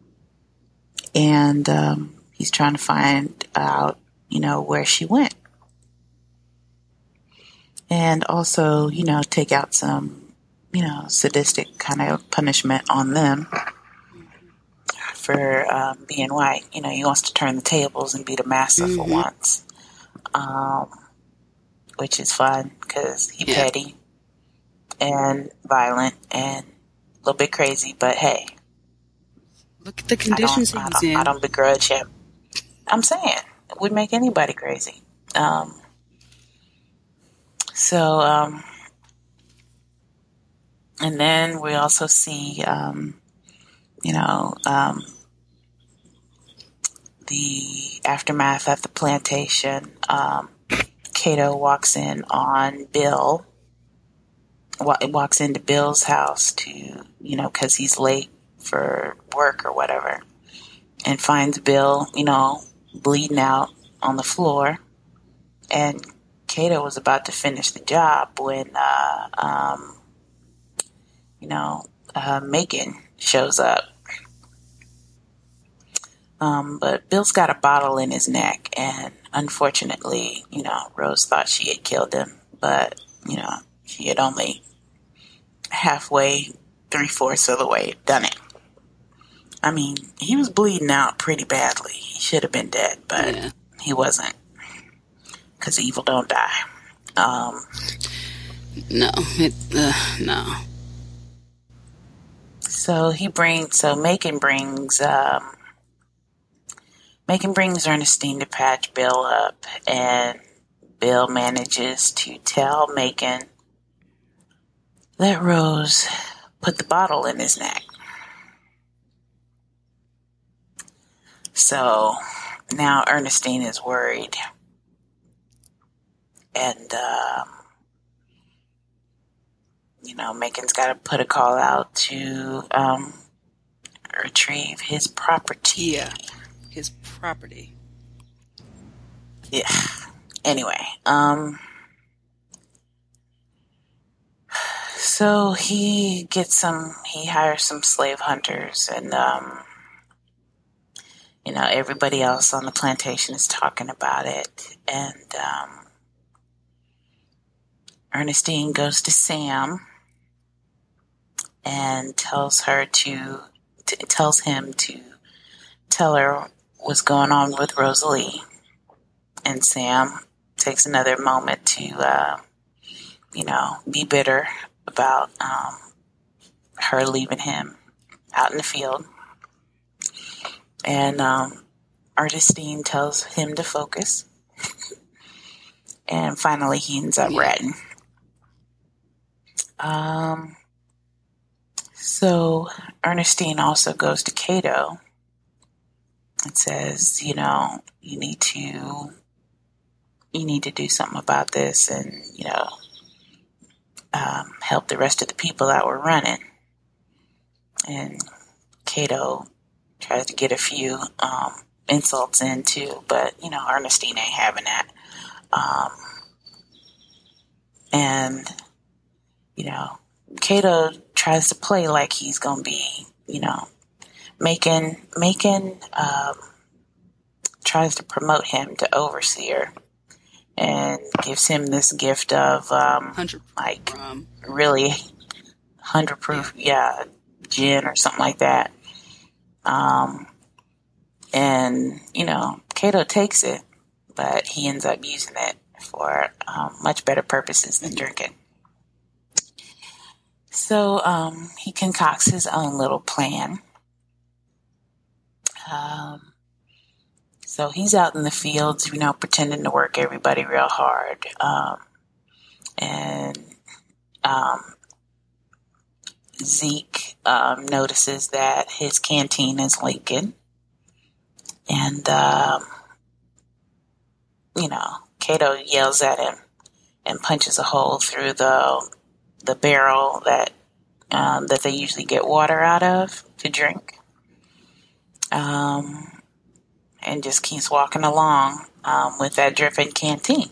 and um, he's trying to find out, you know, where she went. And also, you know, take out some, you know, sadistic kind of punishment on them for um, being white. You know, he wants to turn the tables and be the master Mm-hmm. for once, um, which is fun because he's Yeah. petty and violent and a little bit crazy. But hey, Look at the I don't, conditions I he was don't, in. I don't begrudge him. I'm saying it would make anybody crazy. Um, so, um, and then we also see, um, you know, um, the aftermath at the plantation. Um, Kato walks in on Bill, wa- walks into Bill's house to, you know, because he's late for work or whatever, and finds Bill, you know, bleeding out on the floor. And Kato was about to finish the job when, uh, um, you know, uh, Macon shows up. Um, but Bill's got a bottle in his neck, and unfortunately, you know, Rose thought she had killed him, but, you know, she had only halfway, three-fourths of the way done it. I mean, he was bleeding out pretty badly. He should have been dead, but Yeah. he wasn't, because evil don't die. Um, No, it, uh, no. so he brings, so Macon brings, um, Macon brings Ernestine to patch Bill up, and Bill manages to tell Macon that Rose put the bottle in his neck. So now Ernestine is worried, and um, you know, Macon's got to put a call out to um, retrieve his property. Yeah. His property. Yeah. Anyway, um, so he gets some. He hires some slave hunters, and um, you know, everybody else on the plantation is talking about it, and um, Ernestine goes to Sam and tells her to, to tells him to tell her what's going on with Rosalie. And Sam takes another moment to, uh, you know, be bitter about um, her leaving him out in the field. And um, Ernestine tells him to focus. And finally, he ends up Yeah. ratting. Um. So Ernestine also goes to Cato and says, you know, you need to, you need to do something about this and, you know, um, help the rest of the people that were running. And Cato tries to get a few um, insults in too, but, you know, Ernestine ain't having that. Um, and, you know, Cato tries to play like he's going to be, you know, making, making, um, tries to promote him to overseer and gives him this gift of, um, like, rum. really hundred proof, yeah. yeah, gin or something like that. Um, and, you know, Cato takes it, but he ends up using it for um, much better purposes than drinking. So um, he concocts his own little plan. Um, so he's out in the fields, you know, pretending to work everybody real hard. Um, and um, Zeke um, notices that his canteen is leaking. And, um, you know, Cato yells at him and punches a hole through the the barrel that um, that they usually get water out of to drink, um, and just keeps walking along um, with that dripping canteen.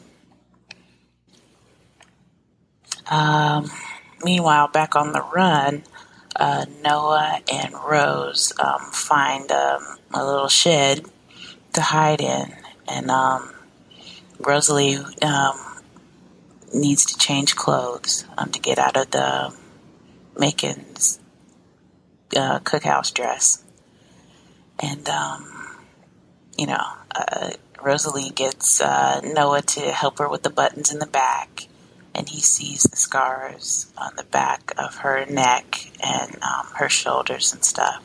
Um, meanwhile, back on the run, uh, Noah and Rose um, find um, a little shed to hide in, and um, Rosalie um, needs to change clothes um, to get out of the Macon's uh, cookhouse dress. And, um, you know, uh, Rosalie gets uh, Noah to help her with the buttons in the back. And he sees the scars on the back of her neck and um, her shoulders and stuff.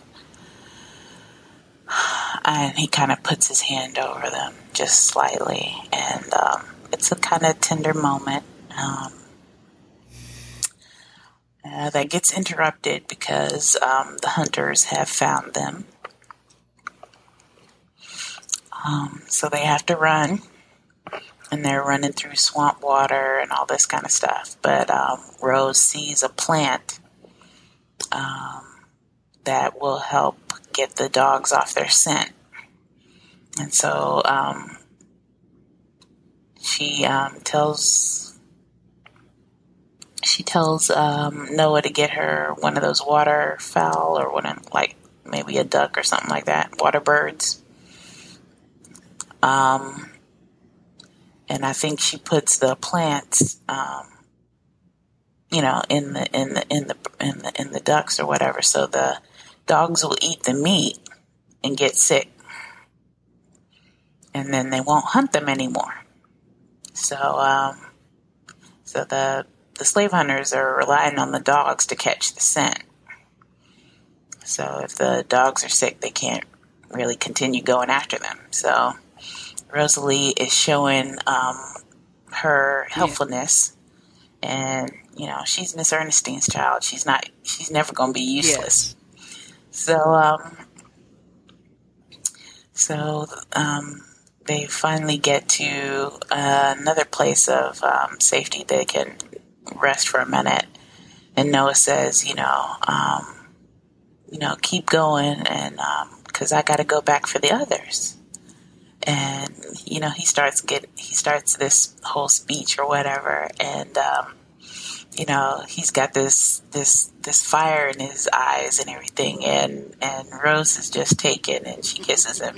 And he kind of puts his hand over them just slightly. And um, it's a kind of tender moment. Um, uh, that gets interrupted because um, the hunters have found them. Um, so they have to run. And they're running through swamp water and all this kind of stuff. But um, Rose sees a plant um, that will help get the dogs off their scent. And so um, she um, tells she tells um, Noah to get her one of those waterfowl or one of, like maybe a duck or something like that, water birds. Um, and I think she puts the plants, um, you know, in the in the in the in the in the ducks or whatever, so the dogs will eat the meat and get sick, and then they won't hunt them anymore. So, um, so the the slave hunters are relying on the dogs to catch the scent. So if the dogs are sick, they can't really continue going after them. So Rosalie is showing um, her helpfulness, yeah. And you know she's Miss Ernestine's child. She's not. She's never going to be useless. Yes. So, um, so um, they finally get to uh, another place of um, safety. They can rest for a minute, and Noah says, "You know, um, you know, keep going, and because um, I got to go back for the others." And you know, he starts get he starts this whole speech or whatever, and um, you know, he's got this this this fire in his eyes and everything, and and Rose is just taken, and she kisses him,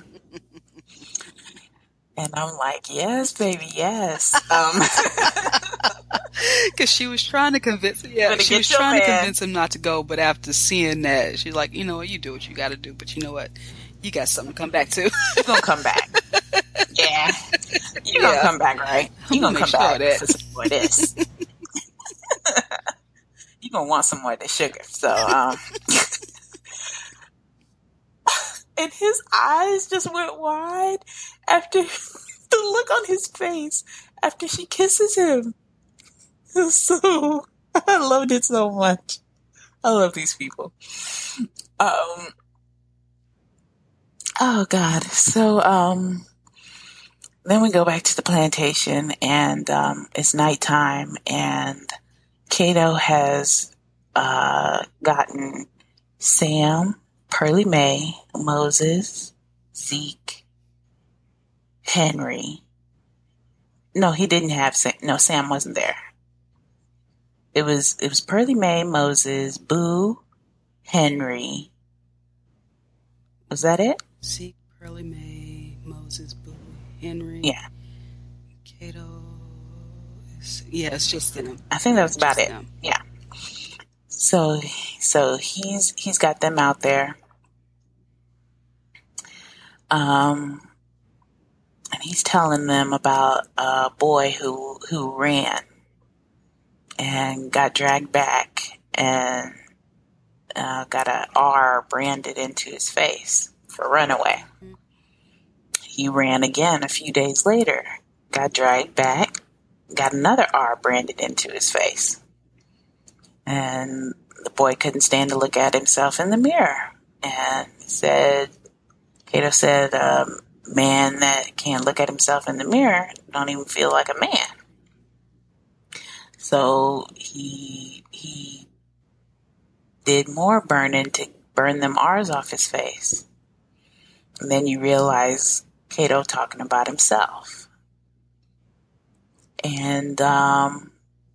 and I'm like, yes, baby, yes, um, because she was trying to convince, yeah, she was trying man. to convince him not to go, but after seeing that, she's like, you know what, you do what you got to do, but you know what, you got something to come back to. You're gonna come back. Yeah, you're yeah. gonna come back, right? You're gonna, gonna come sure back for some more of this. You're gonna want some more of the sugar. So, um, and his eyes just went wide after the look on his face after she kisses him. So I loved it so much. I love these people. Um, oh God. So, um, then we go back to the plantation and, um, it's nighttime and Kato has, uh, gotten Sam, Pearly Mae, Moses, Zeke, Henry. No, he didn't have Sam. No, Sam wasn't there. It was it was Pearly Mae, Moses, Boo, Henry. Was that it? Zeke, Pearly Mae, Moses, Boo, Henry. Yeah. Kato. Is, yeah, it's just them. I think that was about it. Them. Yeah. So so he's he's got them out there. Um and he's telling them about a boy who who ran and got dragged back and uh, got a R branded into his face for runaway. Mm-hmm. He ran again a few days later, got dragged back, got another R branded into his face. And the boy couldn't stand to look at himself in the mirror. And he said, Kato said, um, man that can't look at himself in the mirror don't even feel like a man. So he he did more burning to burn them R's off his face. And then you realize Kato talking about himself. And um,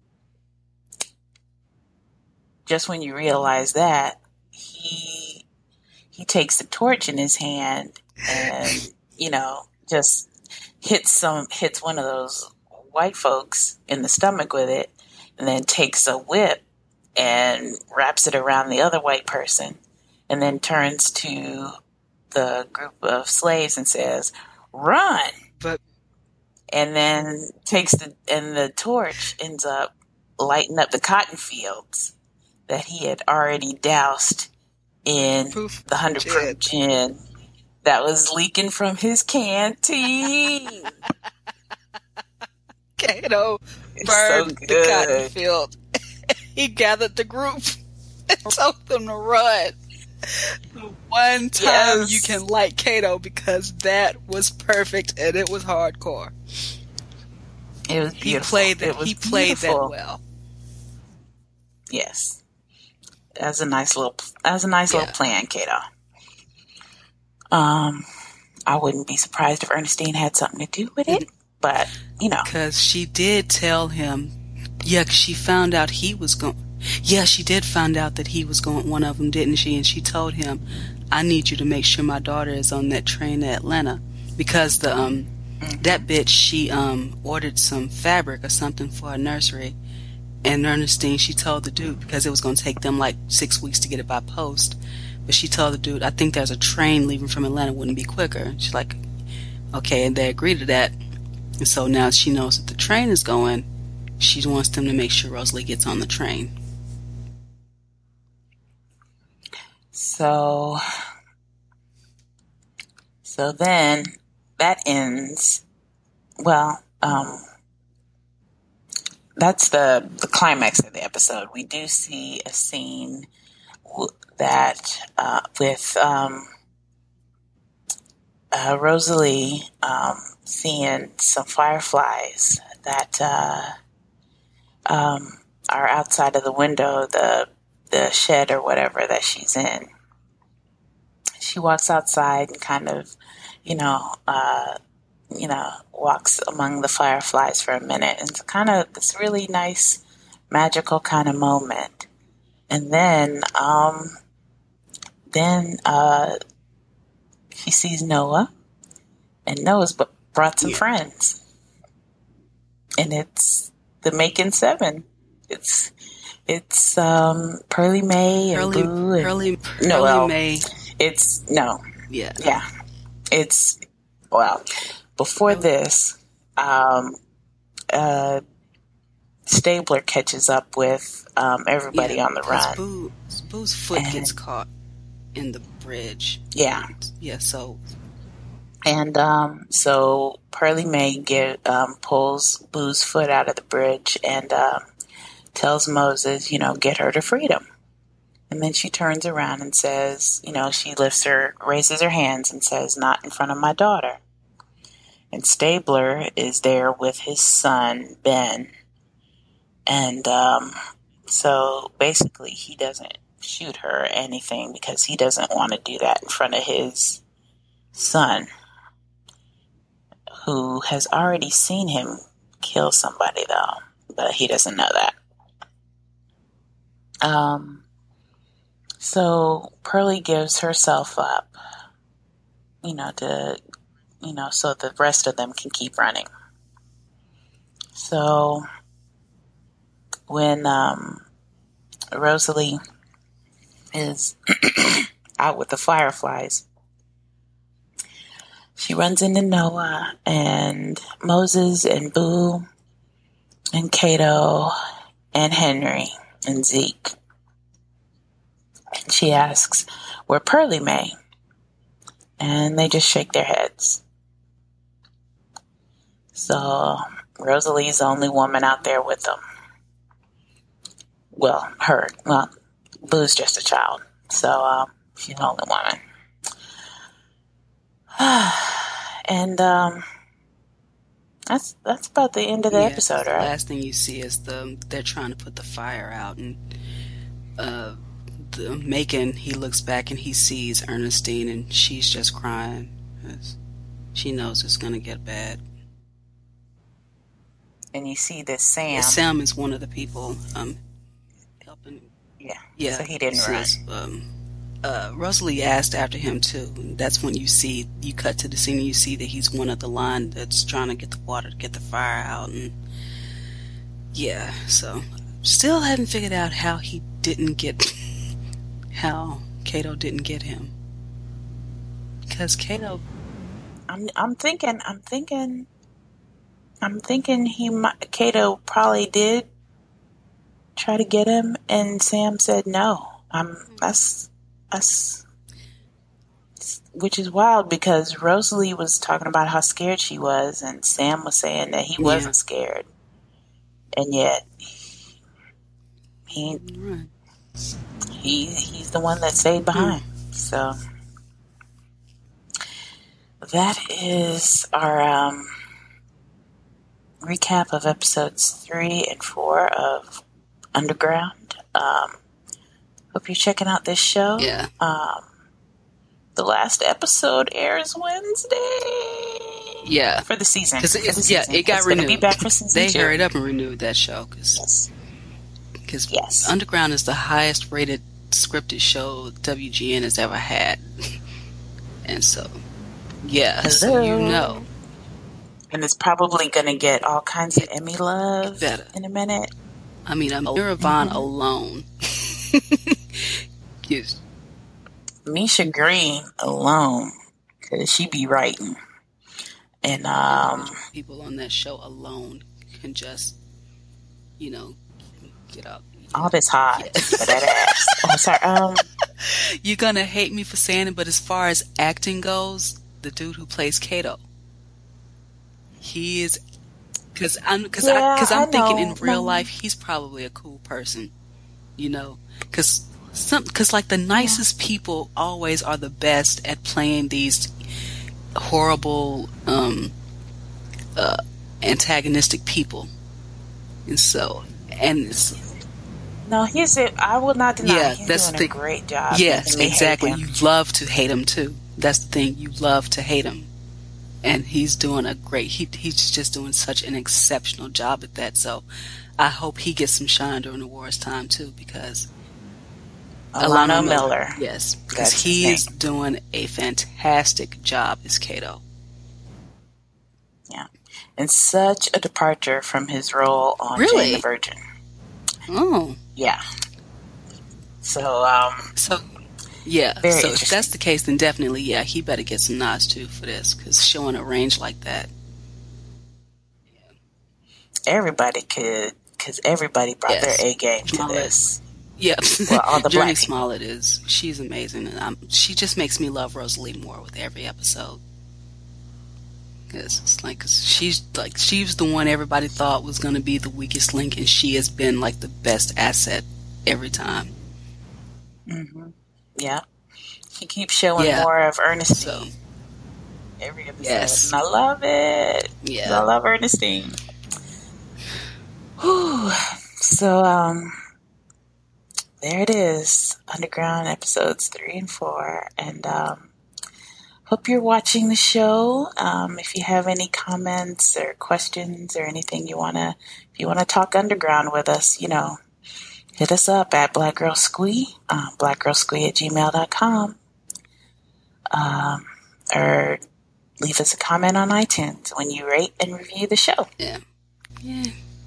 just when you realize that, he he takes the torch in his hand and, you know, just hits some hits one of those white folks in the stomach with it, and then takes a whip and wraps it around the other white person, and then turns to the group of slaves and says, "Run!" But and then takes the and the torch ends up lighting up the cotton fields that he had already doused in proof the hundred proof gin that was leaking from his canteen. Kato burned so the cotton field. He gathered the group and told them to run. The one time yes. you can like Kato, because that was perfect and it was hardcore. It was beautiful. He played that. It was he played beautiful. that well. Yes, as a nice little, as a nice yeah. little plan, Kato. Um, I wouldn't be surprised if Ernestine had something to do with it, but you know, because she did tell him. Yeah, she found out he was going. Yeah, she did find out that he was going. One of them, didn't she? And she told him, "I need you to make sure my daughter is on that train to Atlanta," because the um mm-hmm. that bitch she um ordered some fabric or something for a nursery, and Ernestine she told the dude, because it was going to take them like six weeks to get it by post, but she told the dude, "I think there's a train leaving from Atlanta, wouldn't it be quicker?" She's like, "Okay," and they agreed to that, and so now she knows that the train is going. She wants them to make sure Rosalie gets on the train. So, so then that ends. Well, um, that's the the climax of the episode. We do see a scene w- that uh, with um, uh, Rosalie um, seeing some fireflies that. Uh, Um, are outside of the window, the the shed or whatever that she's in. She walks outside and kind of, you know, uh, you know, walks among the fireflies for a minute. And it's kind of this really nice, magical kind of moment. And then, um, then uh, she sees Noah, and Noah's brought some yeah. friends, and it's the Macon Seven. It's it's um, Pearly Mae and Pearly, Boo and Pearly, Pearly no, well, Mae. It's no, yeah, yeah. It's well before this, um, uh, Stabler catches up with um, everybody yeah, on the run. Boo, Boo's foot and, gets caught in the bridge. Yeah, yeah. So. And um, so Pearly Mae get, um, pulls Boo's foot out of the bridge and um, tells Moses, you know, get her to freedom. And then she turns around and says, you know, she lifts her, raises her hands and says, "Not in front of my daughter." And Stabler is there with his son, Ben. And um, so basically he doesn't shoot her or anything because he doesn't want to do that in front of his son, who has already seen him kill somebody, though. But he doesn't know that. Um, so Pearlie gives herself up, you know, to, you know, so the rest of them can keep running. So when um, Rosalie is out with the fireflies, she runs into Noah and Moses and Boo and Kato and Henry and Zeke. And she asks, "Where Pearlie Mae?" And they just shake their heads. So Rosalie's the only woman out there with them. Well, her. Well, Boo's just a child. So um, she's the only woman. And um, that's that's about the end of the yeah, episode, the right? last thing you see is the they're trying to put the fire out, and uh, the Macon, he looks back and he sees Ernestine, and she's just crying. She knows it's gonna get bad. And you see this Sam. Yeah, Sam is one of the people um, helping. Yeah. Yeah, So he didn't says, run. Um, uh, Rosalie asked after him too. And that's when you see you cut to the scene and you see that he's one of the line that's trying to get the water to get the fire out. And yeah, so still haven't figured out how he didn't get how Kato didn't get him, because Kato. I'm I'm thinking I'm thinking I'm thinking he might, Kato probably did try to get him, and Sam said no. I'm that's that's which is wild because Rosalie was talking about how scared she was, and Sam was saying that he Yeah. wasn't scared, and yet he Right. he he's the one that stayed behind. Mm. So that is our um, recap of episodes three and four of Underground. Um, hope you're checking out this show. Yeah. Um, the last episode airs Wednesday. Yeah. For the season. Cause for the it's, yeah, season. it got it's renewed. Be back for season they two. hurried up and renewed that show because yes. Cause yes. Underground is the highest rated scripted show W G N has ever had. And so, yeah, Hello. so you know. And it's probably going to get all kinds of Emmy love better. in a minute. I mean, Amira Vaughn mm-hmm. alone. yes. Misha Green alone, because she be writing. And um, people on that show alone can just, you know, get up. All this hot yes. for that ass. Oh, sorry. Um, You're going to hate me for saying it, but as far as acting goes, the dude who plays Kato, he is, because I'm, cause yeah, I, cause I'm I thinking know. in real no. life, he's probably a cool person, you know, because some, because like the nicest yeah. people always are the best at playing these horrible, um, uh, antagonistic people. And so, and it's, no, he's a, I will not deny yeah, he's that's doing the, a great job. Yes, exactly. You love to hate him too. That's the thing. You love to hate him. And he's doing a great, he, he's just doing such an exceptional job at that. So I hope he gets some shine during awards time too, because Alano Miller, Miller. Yes, because he is doing a fantastic job as Kato. Yeah. And such a departure from his role on really? Jane the Virgin. Oh. Yeah. So, um... So, yeah. So if that's the case, then definitely, yeah, he better get some nods, too, for this, because showing a range like that. Yeah. Everybody could, because everybody brought yes. their A game to Smollett. This. Yeah. Well, all the Journey black Smollett is, she's amazing, and I'm, she just makes me love Rosalie more with every episode. Because it's like, cause she's like, she's the one everybody thought was going to be the weakest link, and she has been like the best asset every time. Mm-hmm. Yeah. He keeps showing Yeah. more of So, Ernestine every episode, and yes. I love it. 'Cause I Yeah. love Ernestine. Whew. So, um, there it is. Underground episodes three and four. And, um, hope you're watching the show. Um, if you have any comments or questions or anything you want to, if you want to talk Underground with us, you know, hit us up at Black Girl Squee, um, blackgirlsquee at gmail dot com. Um, or leave us a comment on iTunes when you rate and review the show. Yeah. Yeah.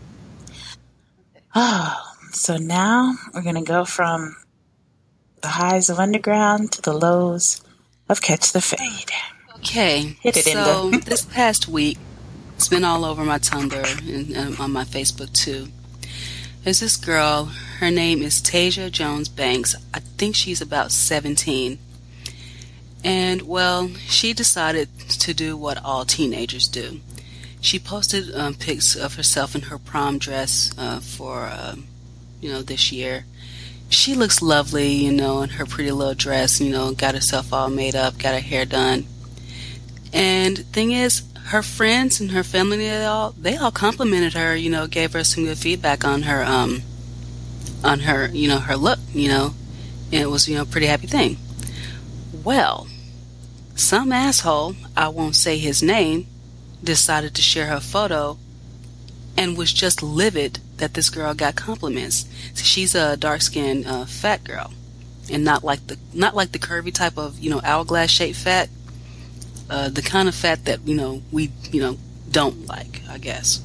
Oh, so now we're going to go from the highs of Underground to the lows of Catch the Fade. Okay. Hit it, So, Inda. this past week, it's been all over my Tumblr and um, on my Facebook too. There's this girl. Her name is Tasia Jones Banks. I think she's about seventeen. And, well, she decided to do what all teenagers do. She posted um, pics of herself in her prom dress uh, for, uh, you know, this year. She looks lovely, you know, in her pretty little dress, you know, got herself all made up, got her hair done. And thing is, her friends and her family, they all, they all complimented her, you know, gave her some good feedback on her, um, on her, you know, her look, you know, and it was, you know, a pretty happy thing. Well, some asshole, I won't say his name, decided to share her photo and was just livid that this girl got compliments. So she's a dark-skinned uh, fat girl, and not like the not like the curvy type of, you know, hourglass shaped fat, uh, the kind of fat that, you know, we, you know, don't like, I guess.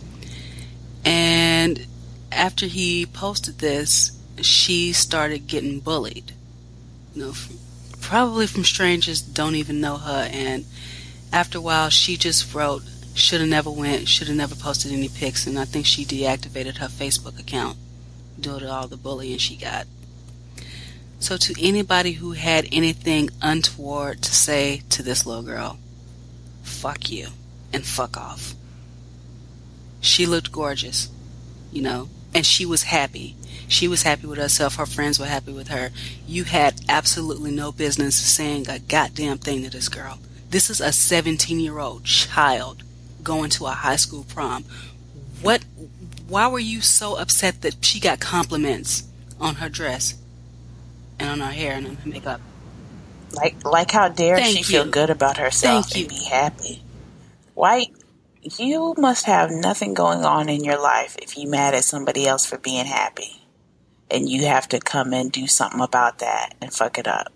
And after he posted this, she started getting bullied, you know, from, probably from strangers don't even know her. And after a while, she just wrote, should have never went, should have never posted any pics, and I think she deactivated her Facebook account due to all the bullying she got. So to anybody who had anything untoward to say to this little girl, fuck you and fuck off. She looked gorgeous, you know, and she was happy. She was happy with herself. Her friends were happy with her. You had absolutely no business saying a goddamn thing to this girl. This is a seventeen-year-old child going to a high school prom. What? Why were you so upset that she got compliments on her dress and on her hair and on her makeup? Like, like how dare Thank she feel you. good about herself Thank and you. be happy? Why? You must have nothing going on in your life if you mad at somebody else for being happy. And you have to come and do something about that and fuck it up.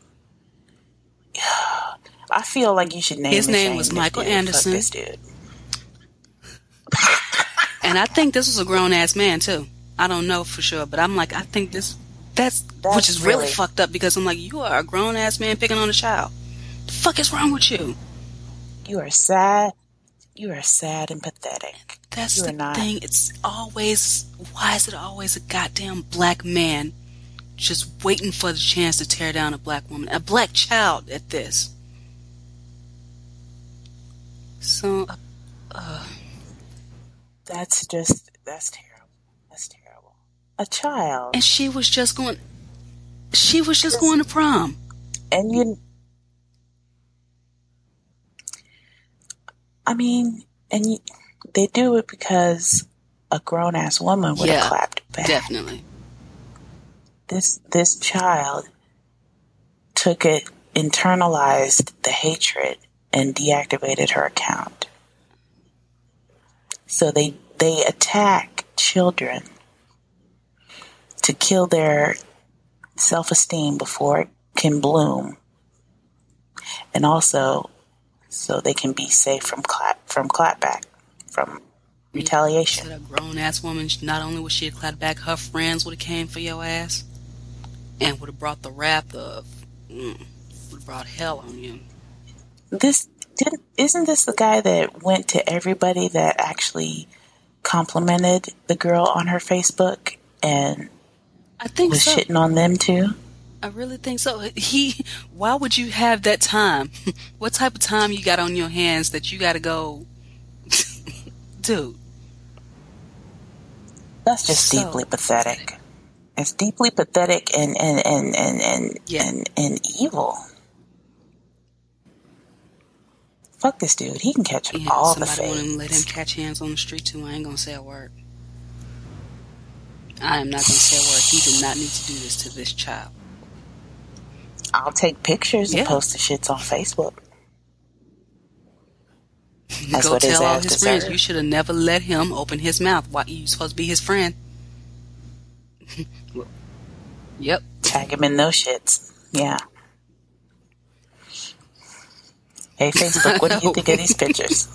I feel like you should name His and name shame was this Michael dude. Fuck Anderson. this dude. And I think this was a grown-ass man, too. I don't know for sure, but I'm like, I think this, that's, That's which is really, really fucked up because I'm like, you are a grown-ass man picking on a child. The fuck is wrong with you? You are sad. You are sad and pathetic. That's You the are not. thing. It's always, why is it always a goddamn black man just waiting for the chance to tear down a black woman, a black child at this? So, uh, That's just. That's terrible. That's terrible. A child. and she was just going, she was just 'Cause- going to prom. And you. I mean, and you, they do it because a grown ass woman would have Yeah, clapped back. definitely. This this child took it, internalized the hatred, and deactivated her account. So they they attack children to kill their self-esteem before it can bloom, and also so they can be safe from clap from clapback, from retaliation. Said a grown ass woman. Not only would she have clapped back, her friends would have came for your ass, and would have brought the wrath of, mm, would have brought hell on you. This didn't. Isn't this the guy that went to everybody that actually complimented the girl on her Facebook and I think was so. shitting on them too? I really think so. He. Why would you have that time? What type of time you got on your hands that you got to go, dude? That's just So deeply pathetic. It's deeply pathetic and and and and and, Yeah. and, and evil. Fuck this dude. He can catch Yeah, all the somebody want to let him fades. catch hands on the street too. I ain't gonna say a word. I am not gonna say a word. He did not need to do this to this child. I'll take pictures Yeah. and post the shits on Facebook. That's Go what his tell all ass his friends, deserve. you should have never let him open his mouth. Why you supposed to be his friend? Yep. Tag him in those shits. Yeah. Hey, Facebook, what do you think of these pictures?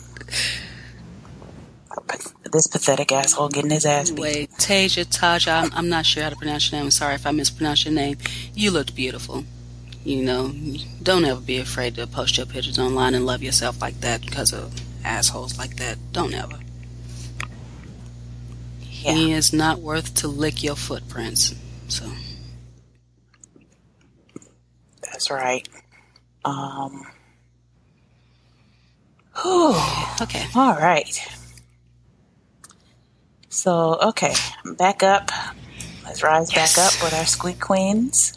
This pathetic asshole getting his ass beat. Wait, Tasia, Taja, I'm, I'm not sure how to pronounce your name. I'm sorry if I mispronounced your name. You looked beautiful. You know, don't ever be afraid to post your pictures online and love yourself like that because of assholes like that. Don't ever. Yeah. He is not worth to lick your footprints. So. That's right. Um. Whew. Okay. All right. So, okay. Back up. Let's rise Yes. back up with our Squeak Queens.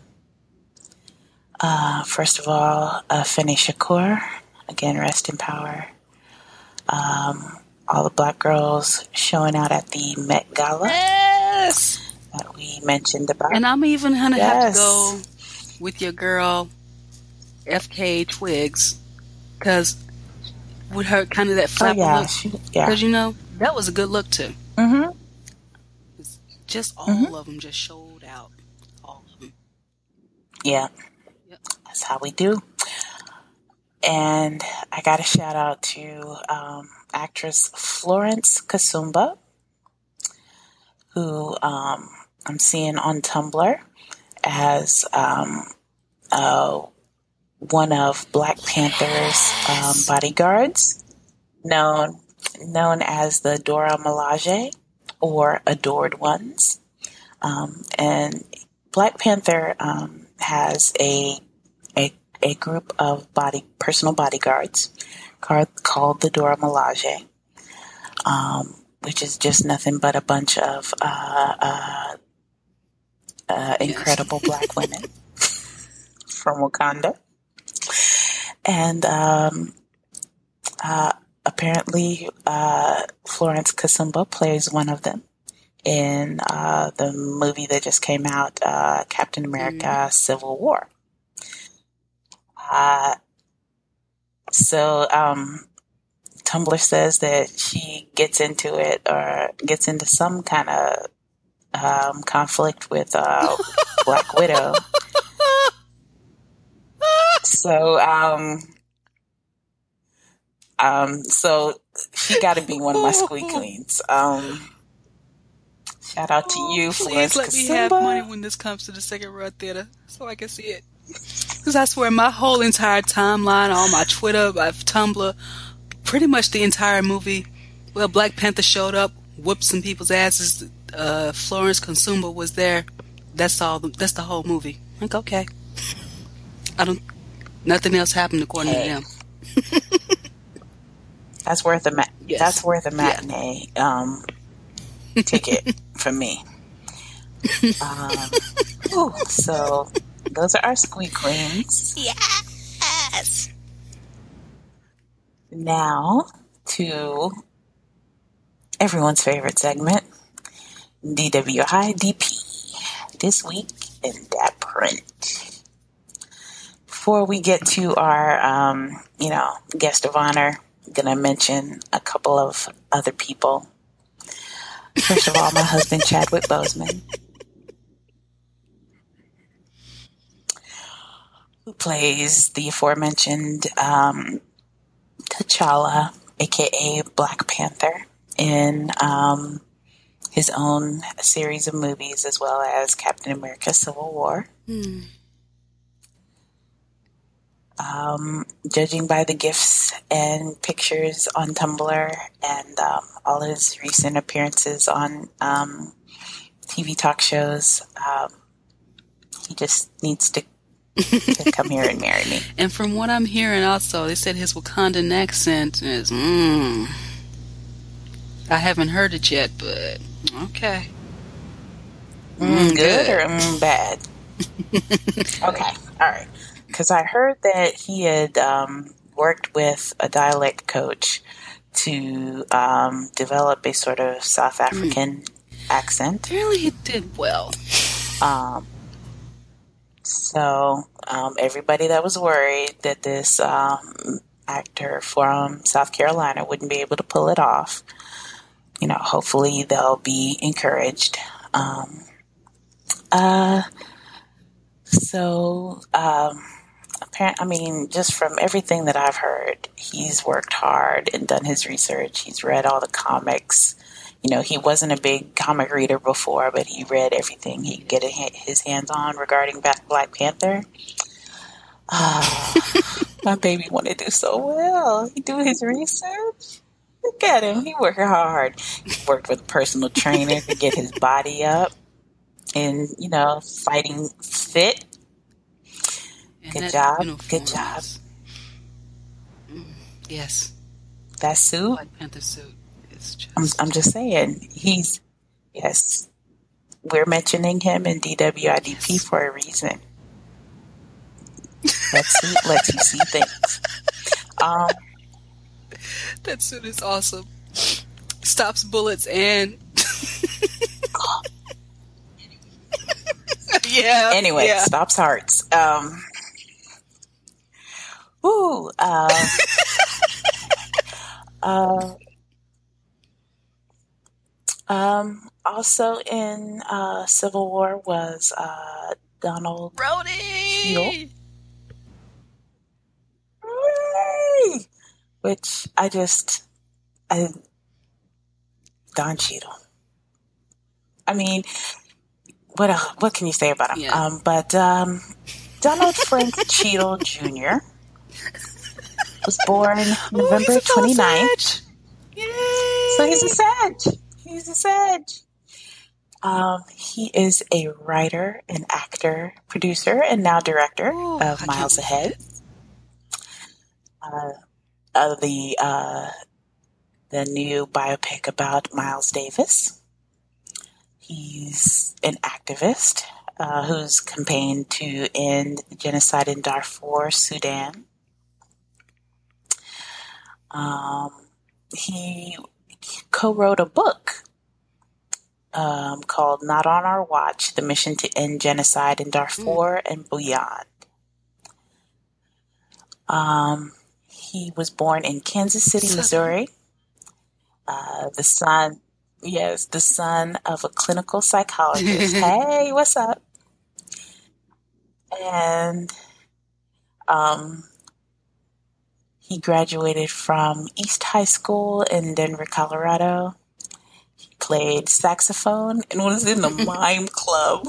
Uh, first of all, uh, Afeni Shakur. Again, rest in power. Um, all the black girls showing out at the Met Gala Yes. that we mentioned about. And I'm even gonna have to Yes. go with your girl, F K Twigs, because with her kind of that Oh, flapper yeah. look. She, yeah. Because, you know, that was a good look, too. Mm-hmm. Just all Mhm. of them just showed out. All of them. Yeah. Yep. That's how we do. And I got a shout out to um, actress Florence Kasumba, who um, I'm seeing on Tumblr as um, uh, one of Black Panther's um, bodyguards, known known as the Dora Milaje, or Adored Ones. Um, and Black Panther um, has a, a a group of body personal bodyguards called, called the Dora Milaje, um, which is just nothing but a bunch of uh, uh, uh, incredible Yes. black women from Wakanda. And um, uh, apparently uh, Florence Kasumba plays one of them in uh, the movie that just came out, uh, Captain America Mm-hmm. Civil War. Uh, so um, Tumblr says that she gets into it or gets into some kind of um, conflict with uh, Black Widow. So, um, um, so she got to be one of my squeak queens. Um, shout out to you, Oh, Florence please let me have money Kasumba. when this comes to the second run theater so I can see it. Because I swear my whole entire timeline, all my Twitter, my Tumblr, pretty much the entire movie, well, Black Panther showed up, whooped some people's asses, uh, Florence Kasumba was there. That's all. The, that's the whole movie. Like, okay. I don't, nothing else happened according Hey, to them. that's worth a ma- Yes. that's worth a Yeah. matinee um, ticket for me. Um, whew, so those are our squeak queens. Yes. Now to everyone's favorite segment, D W I D P. This week in that print. Before we get to our, um, you know, guest of honor, I'm gonna mention a couple of other people. First of all, my husband Chadwick Boseman, who plays the aforementioned um, T'Challa, aka Black Panther, in um, his own series of movies, as well as Captain America: Civil War. Hmm. Um, judging by the gifs and pictures on Tumblr and um, all his recent appearances on um, T V talk shows, um, he just needs to, to come here and marry me. And from what I'm hearing also, they said his Wakandan accent is, mmm. I haven't heard it yet, but okay. Mm, Mm, good or good. mm, bad? Okay, all right. Because I heard that he had um, worked with a dialect coach to um, develop a sort of South Mm. African accent. Apparently, he did well. Um, so um, everybody that was worried that this um, actor from South Carolina wouldn't be able to pull it off, you know, hopefully they'll be encouraged. Um, uh, so, um, apparent, I mean, just from everything that I've heard, he's worked hard and done his research. He's read all the comics. You know, he wasn't a big comic reader before, but he read everything he could get his hands on regarding Black Panther. Ah, my baby want to do so well. He do his research. Look at him. He working hard. He worked with a personal trainer to get his body up and, you know, fighting fit. And Good that job. Good uniform job. is. Mm, yes. That suit. Black Panther suit is I'm, just. I'm just saying. He's, yes, we're mentioning him in D W I D P Yes. for a reason. That suit lets you see things. Um, That suit is awesome. Stops bullets and. yeah. anyway, Yeah. stops hearts. Um, ooh, uh, uh, um, also in uh, Civil War was uh, Donald Cheadle. Brody! Hooray! Which I just, I, Don Cheadle. I mean, what uh, what can you say about him? Yeah. Um, but um, Donald Frank Cheadle Junior was born Oh, he's November a fellow twenty-ninth. Sag! Yay! So he's a Sag. He's a Sag. Um, he is a writer, an actor, producer, and now director Ooh, of I can't Miles wait for Ahead. that. Uh, of the uh, the new biopic about Miles Davis. He's an activist uh, who's campaigned to end genocide in Darfur, Sudan. Um, he co-wrote a book um, called Not on Our Watch, The Mission to End Genocide in Darfur mm. and Beyond. Um, he was born in Kansas City, Southern. Missouri. Uh, the son, yes, the son of a clinical psychologist. Hey, what's up? And um, he graduated from East High School in Denver, Colorado. He played saxophone and was in the mime club.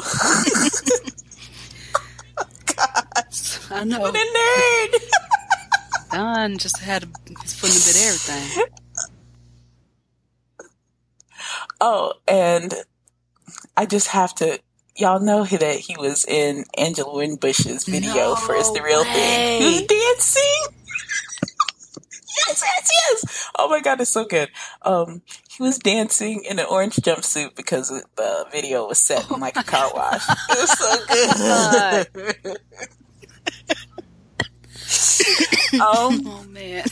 God, I know. what a nerd! Don just had his foot in a bit of everything. Oh, and I just have to, y'all know that he was in Angela Winbush's video no for It's the Real way. Thing. He was dancing. Yes, yes, yes. Oh my God, it's so good. Um, he was dancing in an orange jumpsuit because the video was set in like a car wash. It was so good. um, oh man.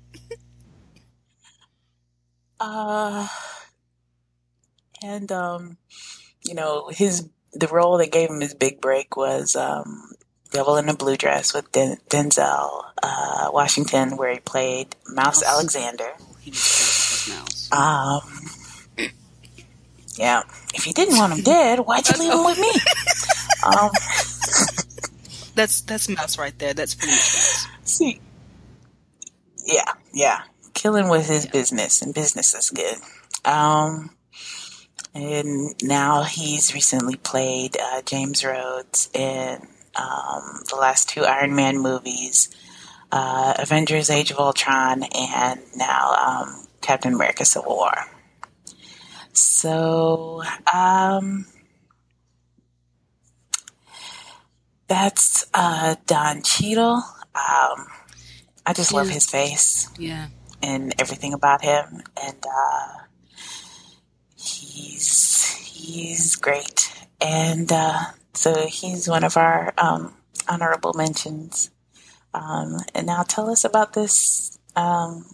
uh, and um, you know, his the role that gave him his big break was um, Devil in a Blue Dress with Den- Denzel uh, Washington, where he played Mouse, Mouse. Alexander. He was Mouse. Um, yeah. If you didn't want him dead, why'd you leave him with me? um, that's that's Mouse right there. That's pretty much Mouse. See, yeah, yeah. Killing was his yeah. business, and business is good. Um, and now he's recently played uh, James Rhodes in um, the last two Iron Man movies, uh, Avengers: Age of Ultron, and now um, Captain America: Civil War. So, um, that's uh, Don Cheadle. Um, I just yeah. love his face. Yeah. And everything about him. And uh, he's he's great. and uh, so he's one of our um, honorable mentions. Um, and now tell us about this um,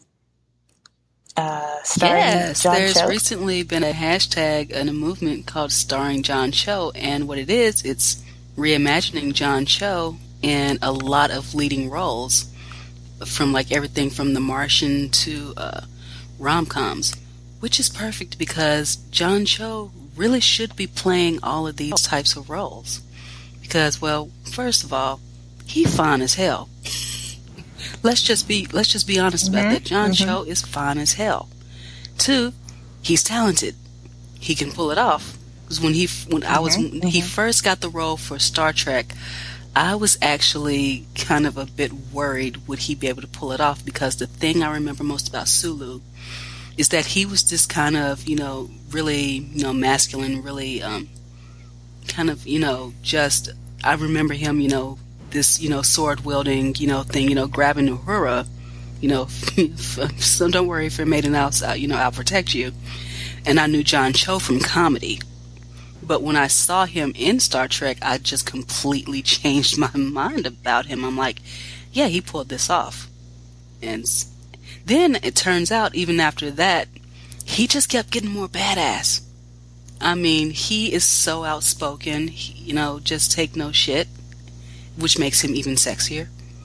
uh, starring Yes, John there's Cho. recently been a hashtag and a movement called Starring John Cho, and what it is, it's reimagining John Cho in a lot of leading roles, from like everything from The Martian to uh, rom-coms, which is perfect because John Cho really should be playing all of these types of roles. Because, well, first of all, he fine as hell. Let's just be let's just be honest about that. Mm-hmm. John Mm-hmm. Cho is fine as hell. Two, he's talented. He can pull it off. Because when he when I was when Mm-hmm. he Mm-hmm. first got the role for Star Trek, I was actually kind of a bit worried would he be able to pull it off, because the thing I remember most about Sulu is that he was this kind of, you know, really, you know, masculine, really um, kind of, you know, just, I remember him, you know, this, you know, sword wielding, you know, thing, you know, grabbing Uhura, you know, so don't worry if you're made an out, you know, I'll protect you. And I knew John Cho from comedy. But when I saw him in Star Trek, I just completely changed my mind about him. I'm like, yeah, he pulled this off. And then it turns out, even after that, he just kept getting more badass. I mean, he is so outspoken, he, you know, just take no shit, which makes him even sexier.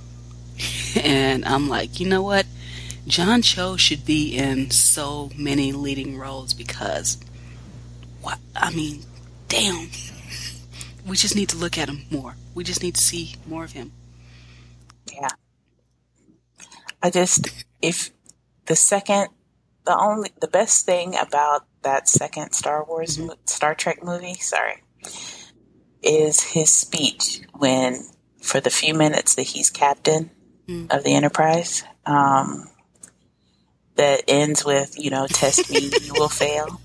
And I'm like, you know what? John Cho should be in so many leading roles because, what? I mean, damn. We just need to look at him more. We just need to see more of him. Yeah. I just, if the second, the only, the best thing about that second Star Wars, Mm-hmm. Star Trek movie, sorry, is his speech when, for the few minutes that he's captain Mm. of the Enterprise, um, that ends with, you know, test me, you will fail.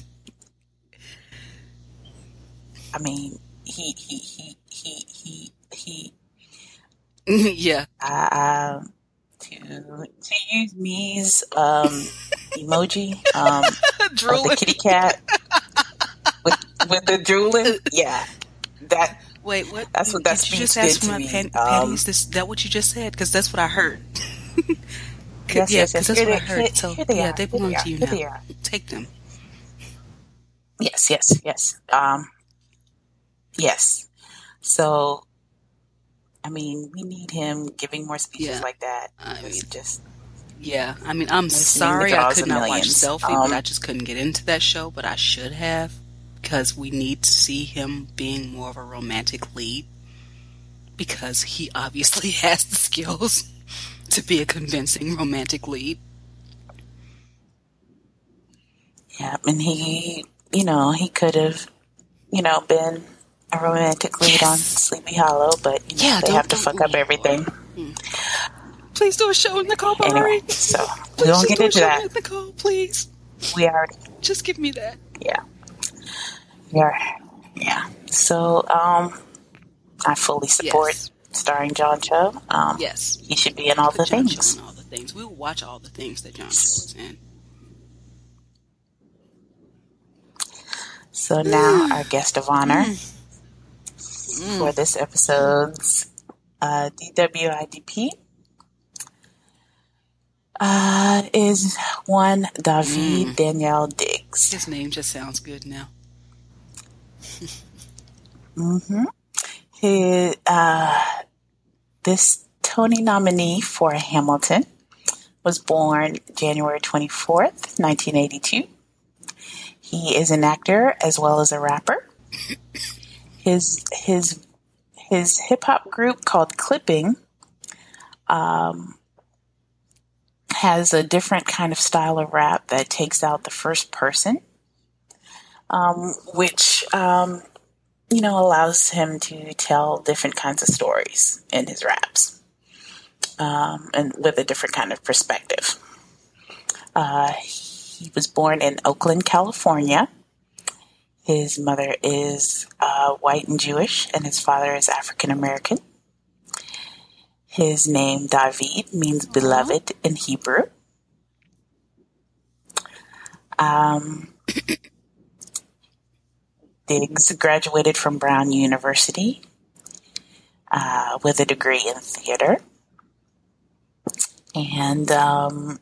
I mean, he, he, he, he, he, he, Yeah. uh, um, to, to use me's, um, emoji, um, of the Drooling. kitty cat with, with the drooling. Yeah. That, Wait, what? that's what that Did you just speech ask did for to my me. pan- Um, panties? Is that what you just said? Because that's what I heard. yes, Yeah, yes, because yes. that's Here what I they, here, heard. So, here they yeah, are. they Here belong they to are. you Here now. they are. Take them. Yes, yes, yes. Um, yes. So, I mean, we need him giving more speeches Yeah. like that. I He mean, was just yeah. I mean, I'm moistening the sorry I jaws could of not watch millions. Selfie, but I Um, just couldn't get into that show, but I should have. Because we need to see him being more of a romantic lead. Because he obviously has the skills to be a convincing romantic lead. yeah, and he, you know, he could have, you know, been a romantic lead on Yes. Sleepy Hollow, but you know, Yeah, they don't have to don't. fuck Oh up Lord. everything. Hmm. Please do a show with Nicole Anyway, Bari. so we Please won't just get do a into show that. with Nicole, please. We already, Just give me that. yeah, yeah, yeah. So, um, I fully support Yes. starring John Cho. Um, Yes. he should be in all Put the John Cho in things. all the things. We will watch all the things that John Cho is in. So now our guest of honor Mm. for Mm. this episode's uh, D W I D P uh, is one David Mm. Daniel Diggs. His name just sounds good now. Mm-hmm. He, uh, this Tony nominee for Hamilton was born January twenty-fourth, nineteen eighty-two. He is an actor as well as a rapper. His his his hip hop group called Clipping um, has a different kind of style of rap that takes out the first person, um, which um, you know allows him to tell different kinds of stories in his raps, um, and with a different kind of perspective. Uh, he was born in Oakland, California. His mother is uh, white and Jewish, and his father is African American. His name, David, means Aww. beloved in Hebrew. Um, Diggs graduated from Brown University uh, with a degree in theater. And um,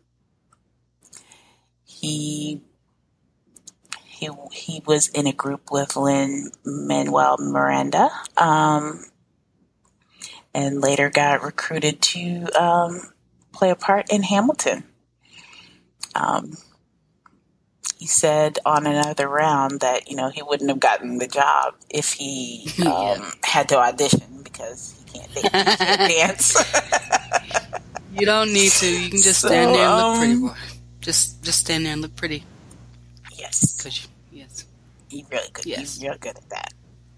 he he he was in a group with Lin-Manuel Miranda, um, and later got recruited to um, play a part in Hamilton. Um, he said on another round that, you know, he wouldn't have gotten the job if he um, Yeah. had to audition because he can't, he can't dance. You don't need to. You can just So, stand there and look pretty, um, boy. Just, just stand there and look pretty. Yes, Cause you, yes, he's really good. yes. He's real good at that.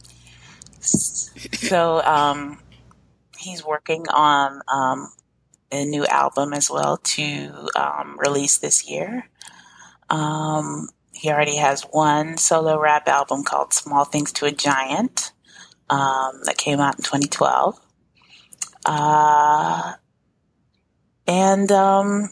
So, um, he's working on um, a new album as well to um, release this year. Um, he already has one solo rap album called Small Things to a Giant um, that came out in twenty twelve. Uh, and um,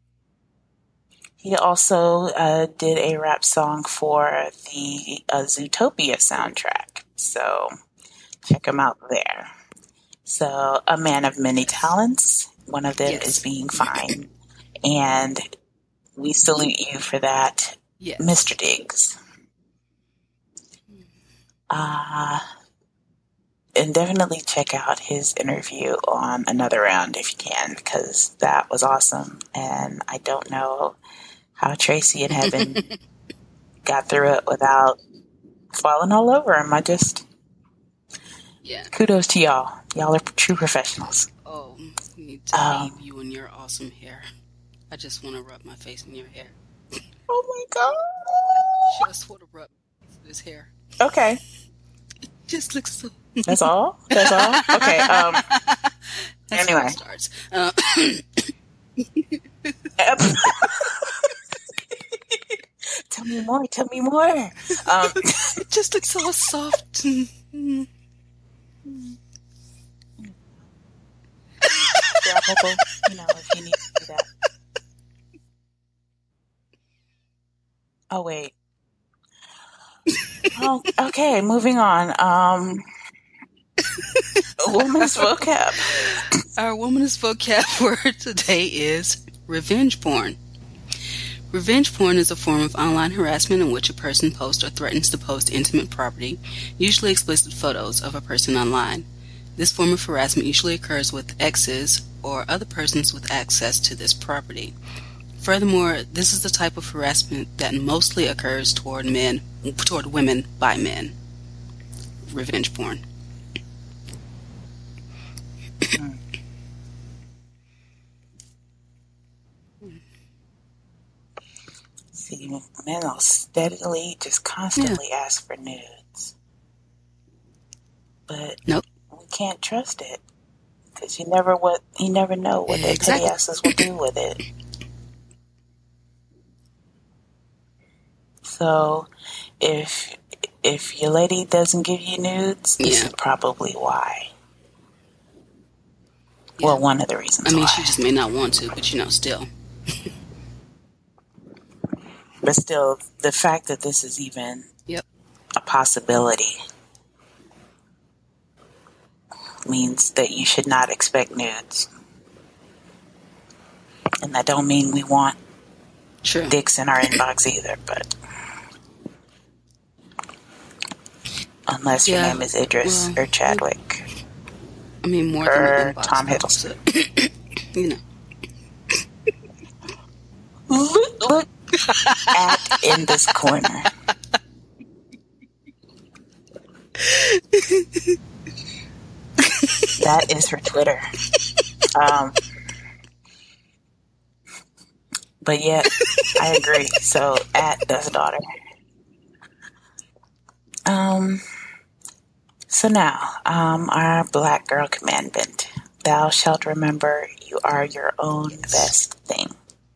he also uh, did a rap song for the uh, Zootopia soundtrack. So check him out there. So, a man of many Yes. talents. One of them Yes. is being fine. And we salute you for that, Yes. Mister Diggs. Uh, and definitely check out his interview on Another Round if you can, because that was awesome. And I don't know how Tracy and Heaven got through it without falling all over him. I just, Yeah. kudos to y'all. Y'all are true professionals. Oh, you need to Um, leave you and your awesome hair. I just want to rub my face in your hair. oh my God. Just want to rub his hair. Okay. It just looks so. That's all? That's all? Okay. Um, That's anyway. how it starts. Uh, Tell me more. Tell me more. Um, it just looks so soft. And, grabbable, you know, if you need to do that. Oh, wait. Oh, okay, moving on. Um, woman's vocab. Our woman's vocab word today is revenge porn. Revenge porn is a form of online harassment in which a person posts or threatens to post intimate property, usually explicit photos, of a person online. This form of harassment usually occurs with exes or other persons with access to this property. Furthermore, this is the type of harassment that mostly occurs toward men, toward women by men. Revenge porn. See, men will steadily, just constantly yeah. ask for nudes. But nope. we can't trust it. Because you never what you never know what their exactly. petty asses will do with it. So, if if your lady doesn't give you nudes, this yeah. is probably why. Yeah. Well, one of the reasons I mean, why. she just may not want to, but you know, still. But still, the fact that this is even yep. a possibility means that you should not expect nudes. And that don't mean we want True. dicks in our inbox either, but unless yeah. your name is Idris well, or Chadwick. I mean, more or than an inbox. Tom Hiddleston. So, you know. Look, look at in this corner. That is for Twitter. Um, but yet, I agree. So, at Dust Daughter. Um, so now, um, our Black Girl Commandment. Thou shalt remember you are your own best thing.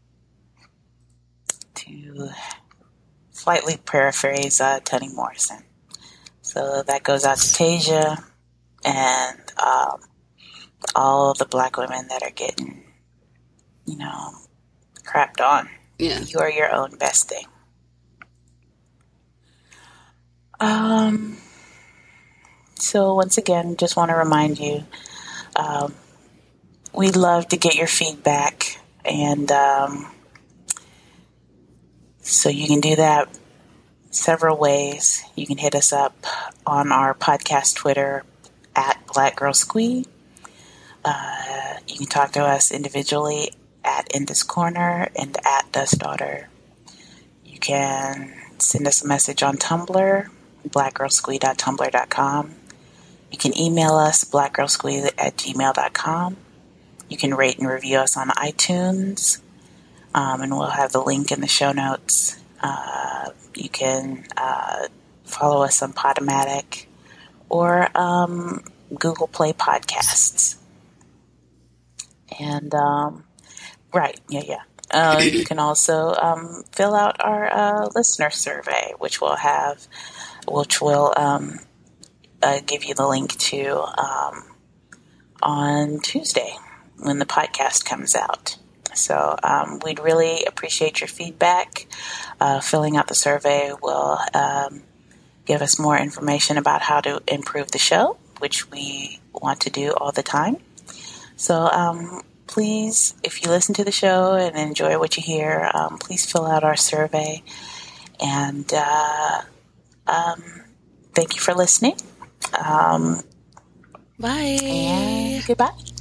To slightly paraphrase uh, Toni Morrison. So that goes out to Tasia and um, all the black women that are getting, you know, crapped on. Yeah. You are your own best thing. Um, so once again, just want to remind you, um, we'd love to get your feedback, and um, so you can do that several ways. You can hit us up on our podcast Twitter at Black Girl Squee. Uh, you can talk to us individually at Indus Corner and at Dust Daughter. You can send us a message on Tumblr, black girl squee dot tumblr dot com. You can email us, black girl squee at gmail dot com. You can rate and review us on iTunes, um, and we'll have the link in the show notes. Uh, you can uh, follow us on Podomatic or um, Google Play Podcasts. And, um, right, yeah, yeah. Uh, you can also um, fill out our uh, listener survey, which will have, which will um, uh, give you the link to um, on Tuesday when the podcast comes out. So um, we'd really appreciate your feedback. Uh, filling out the survey will um, give us more information about how to improve the show, which we want to do all the time. So um, please, if you listen to the show and enjoy what you hear, um, please fill out our survey. And uh, um, thank you for listening. Um, Bye. and goodbye.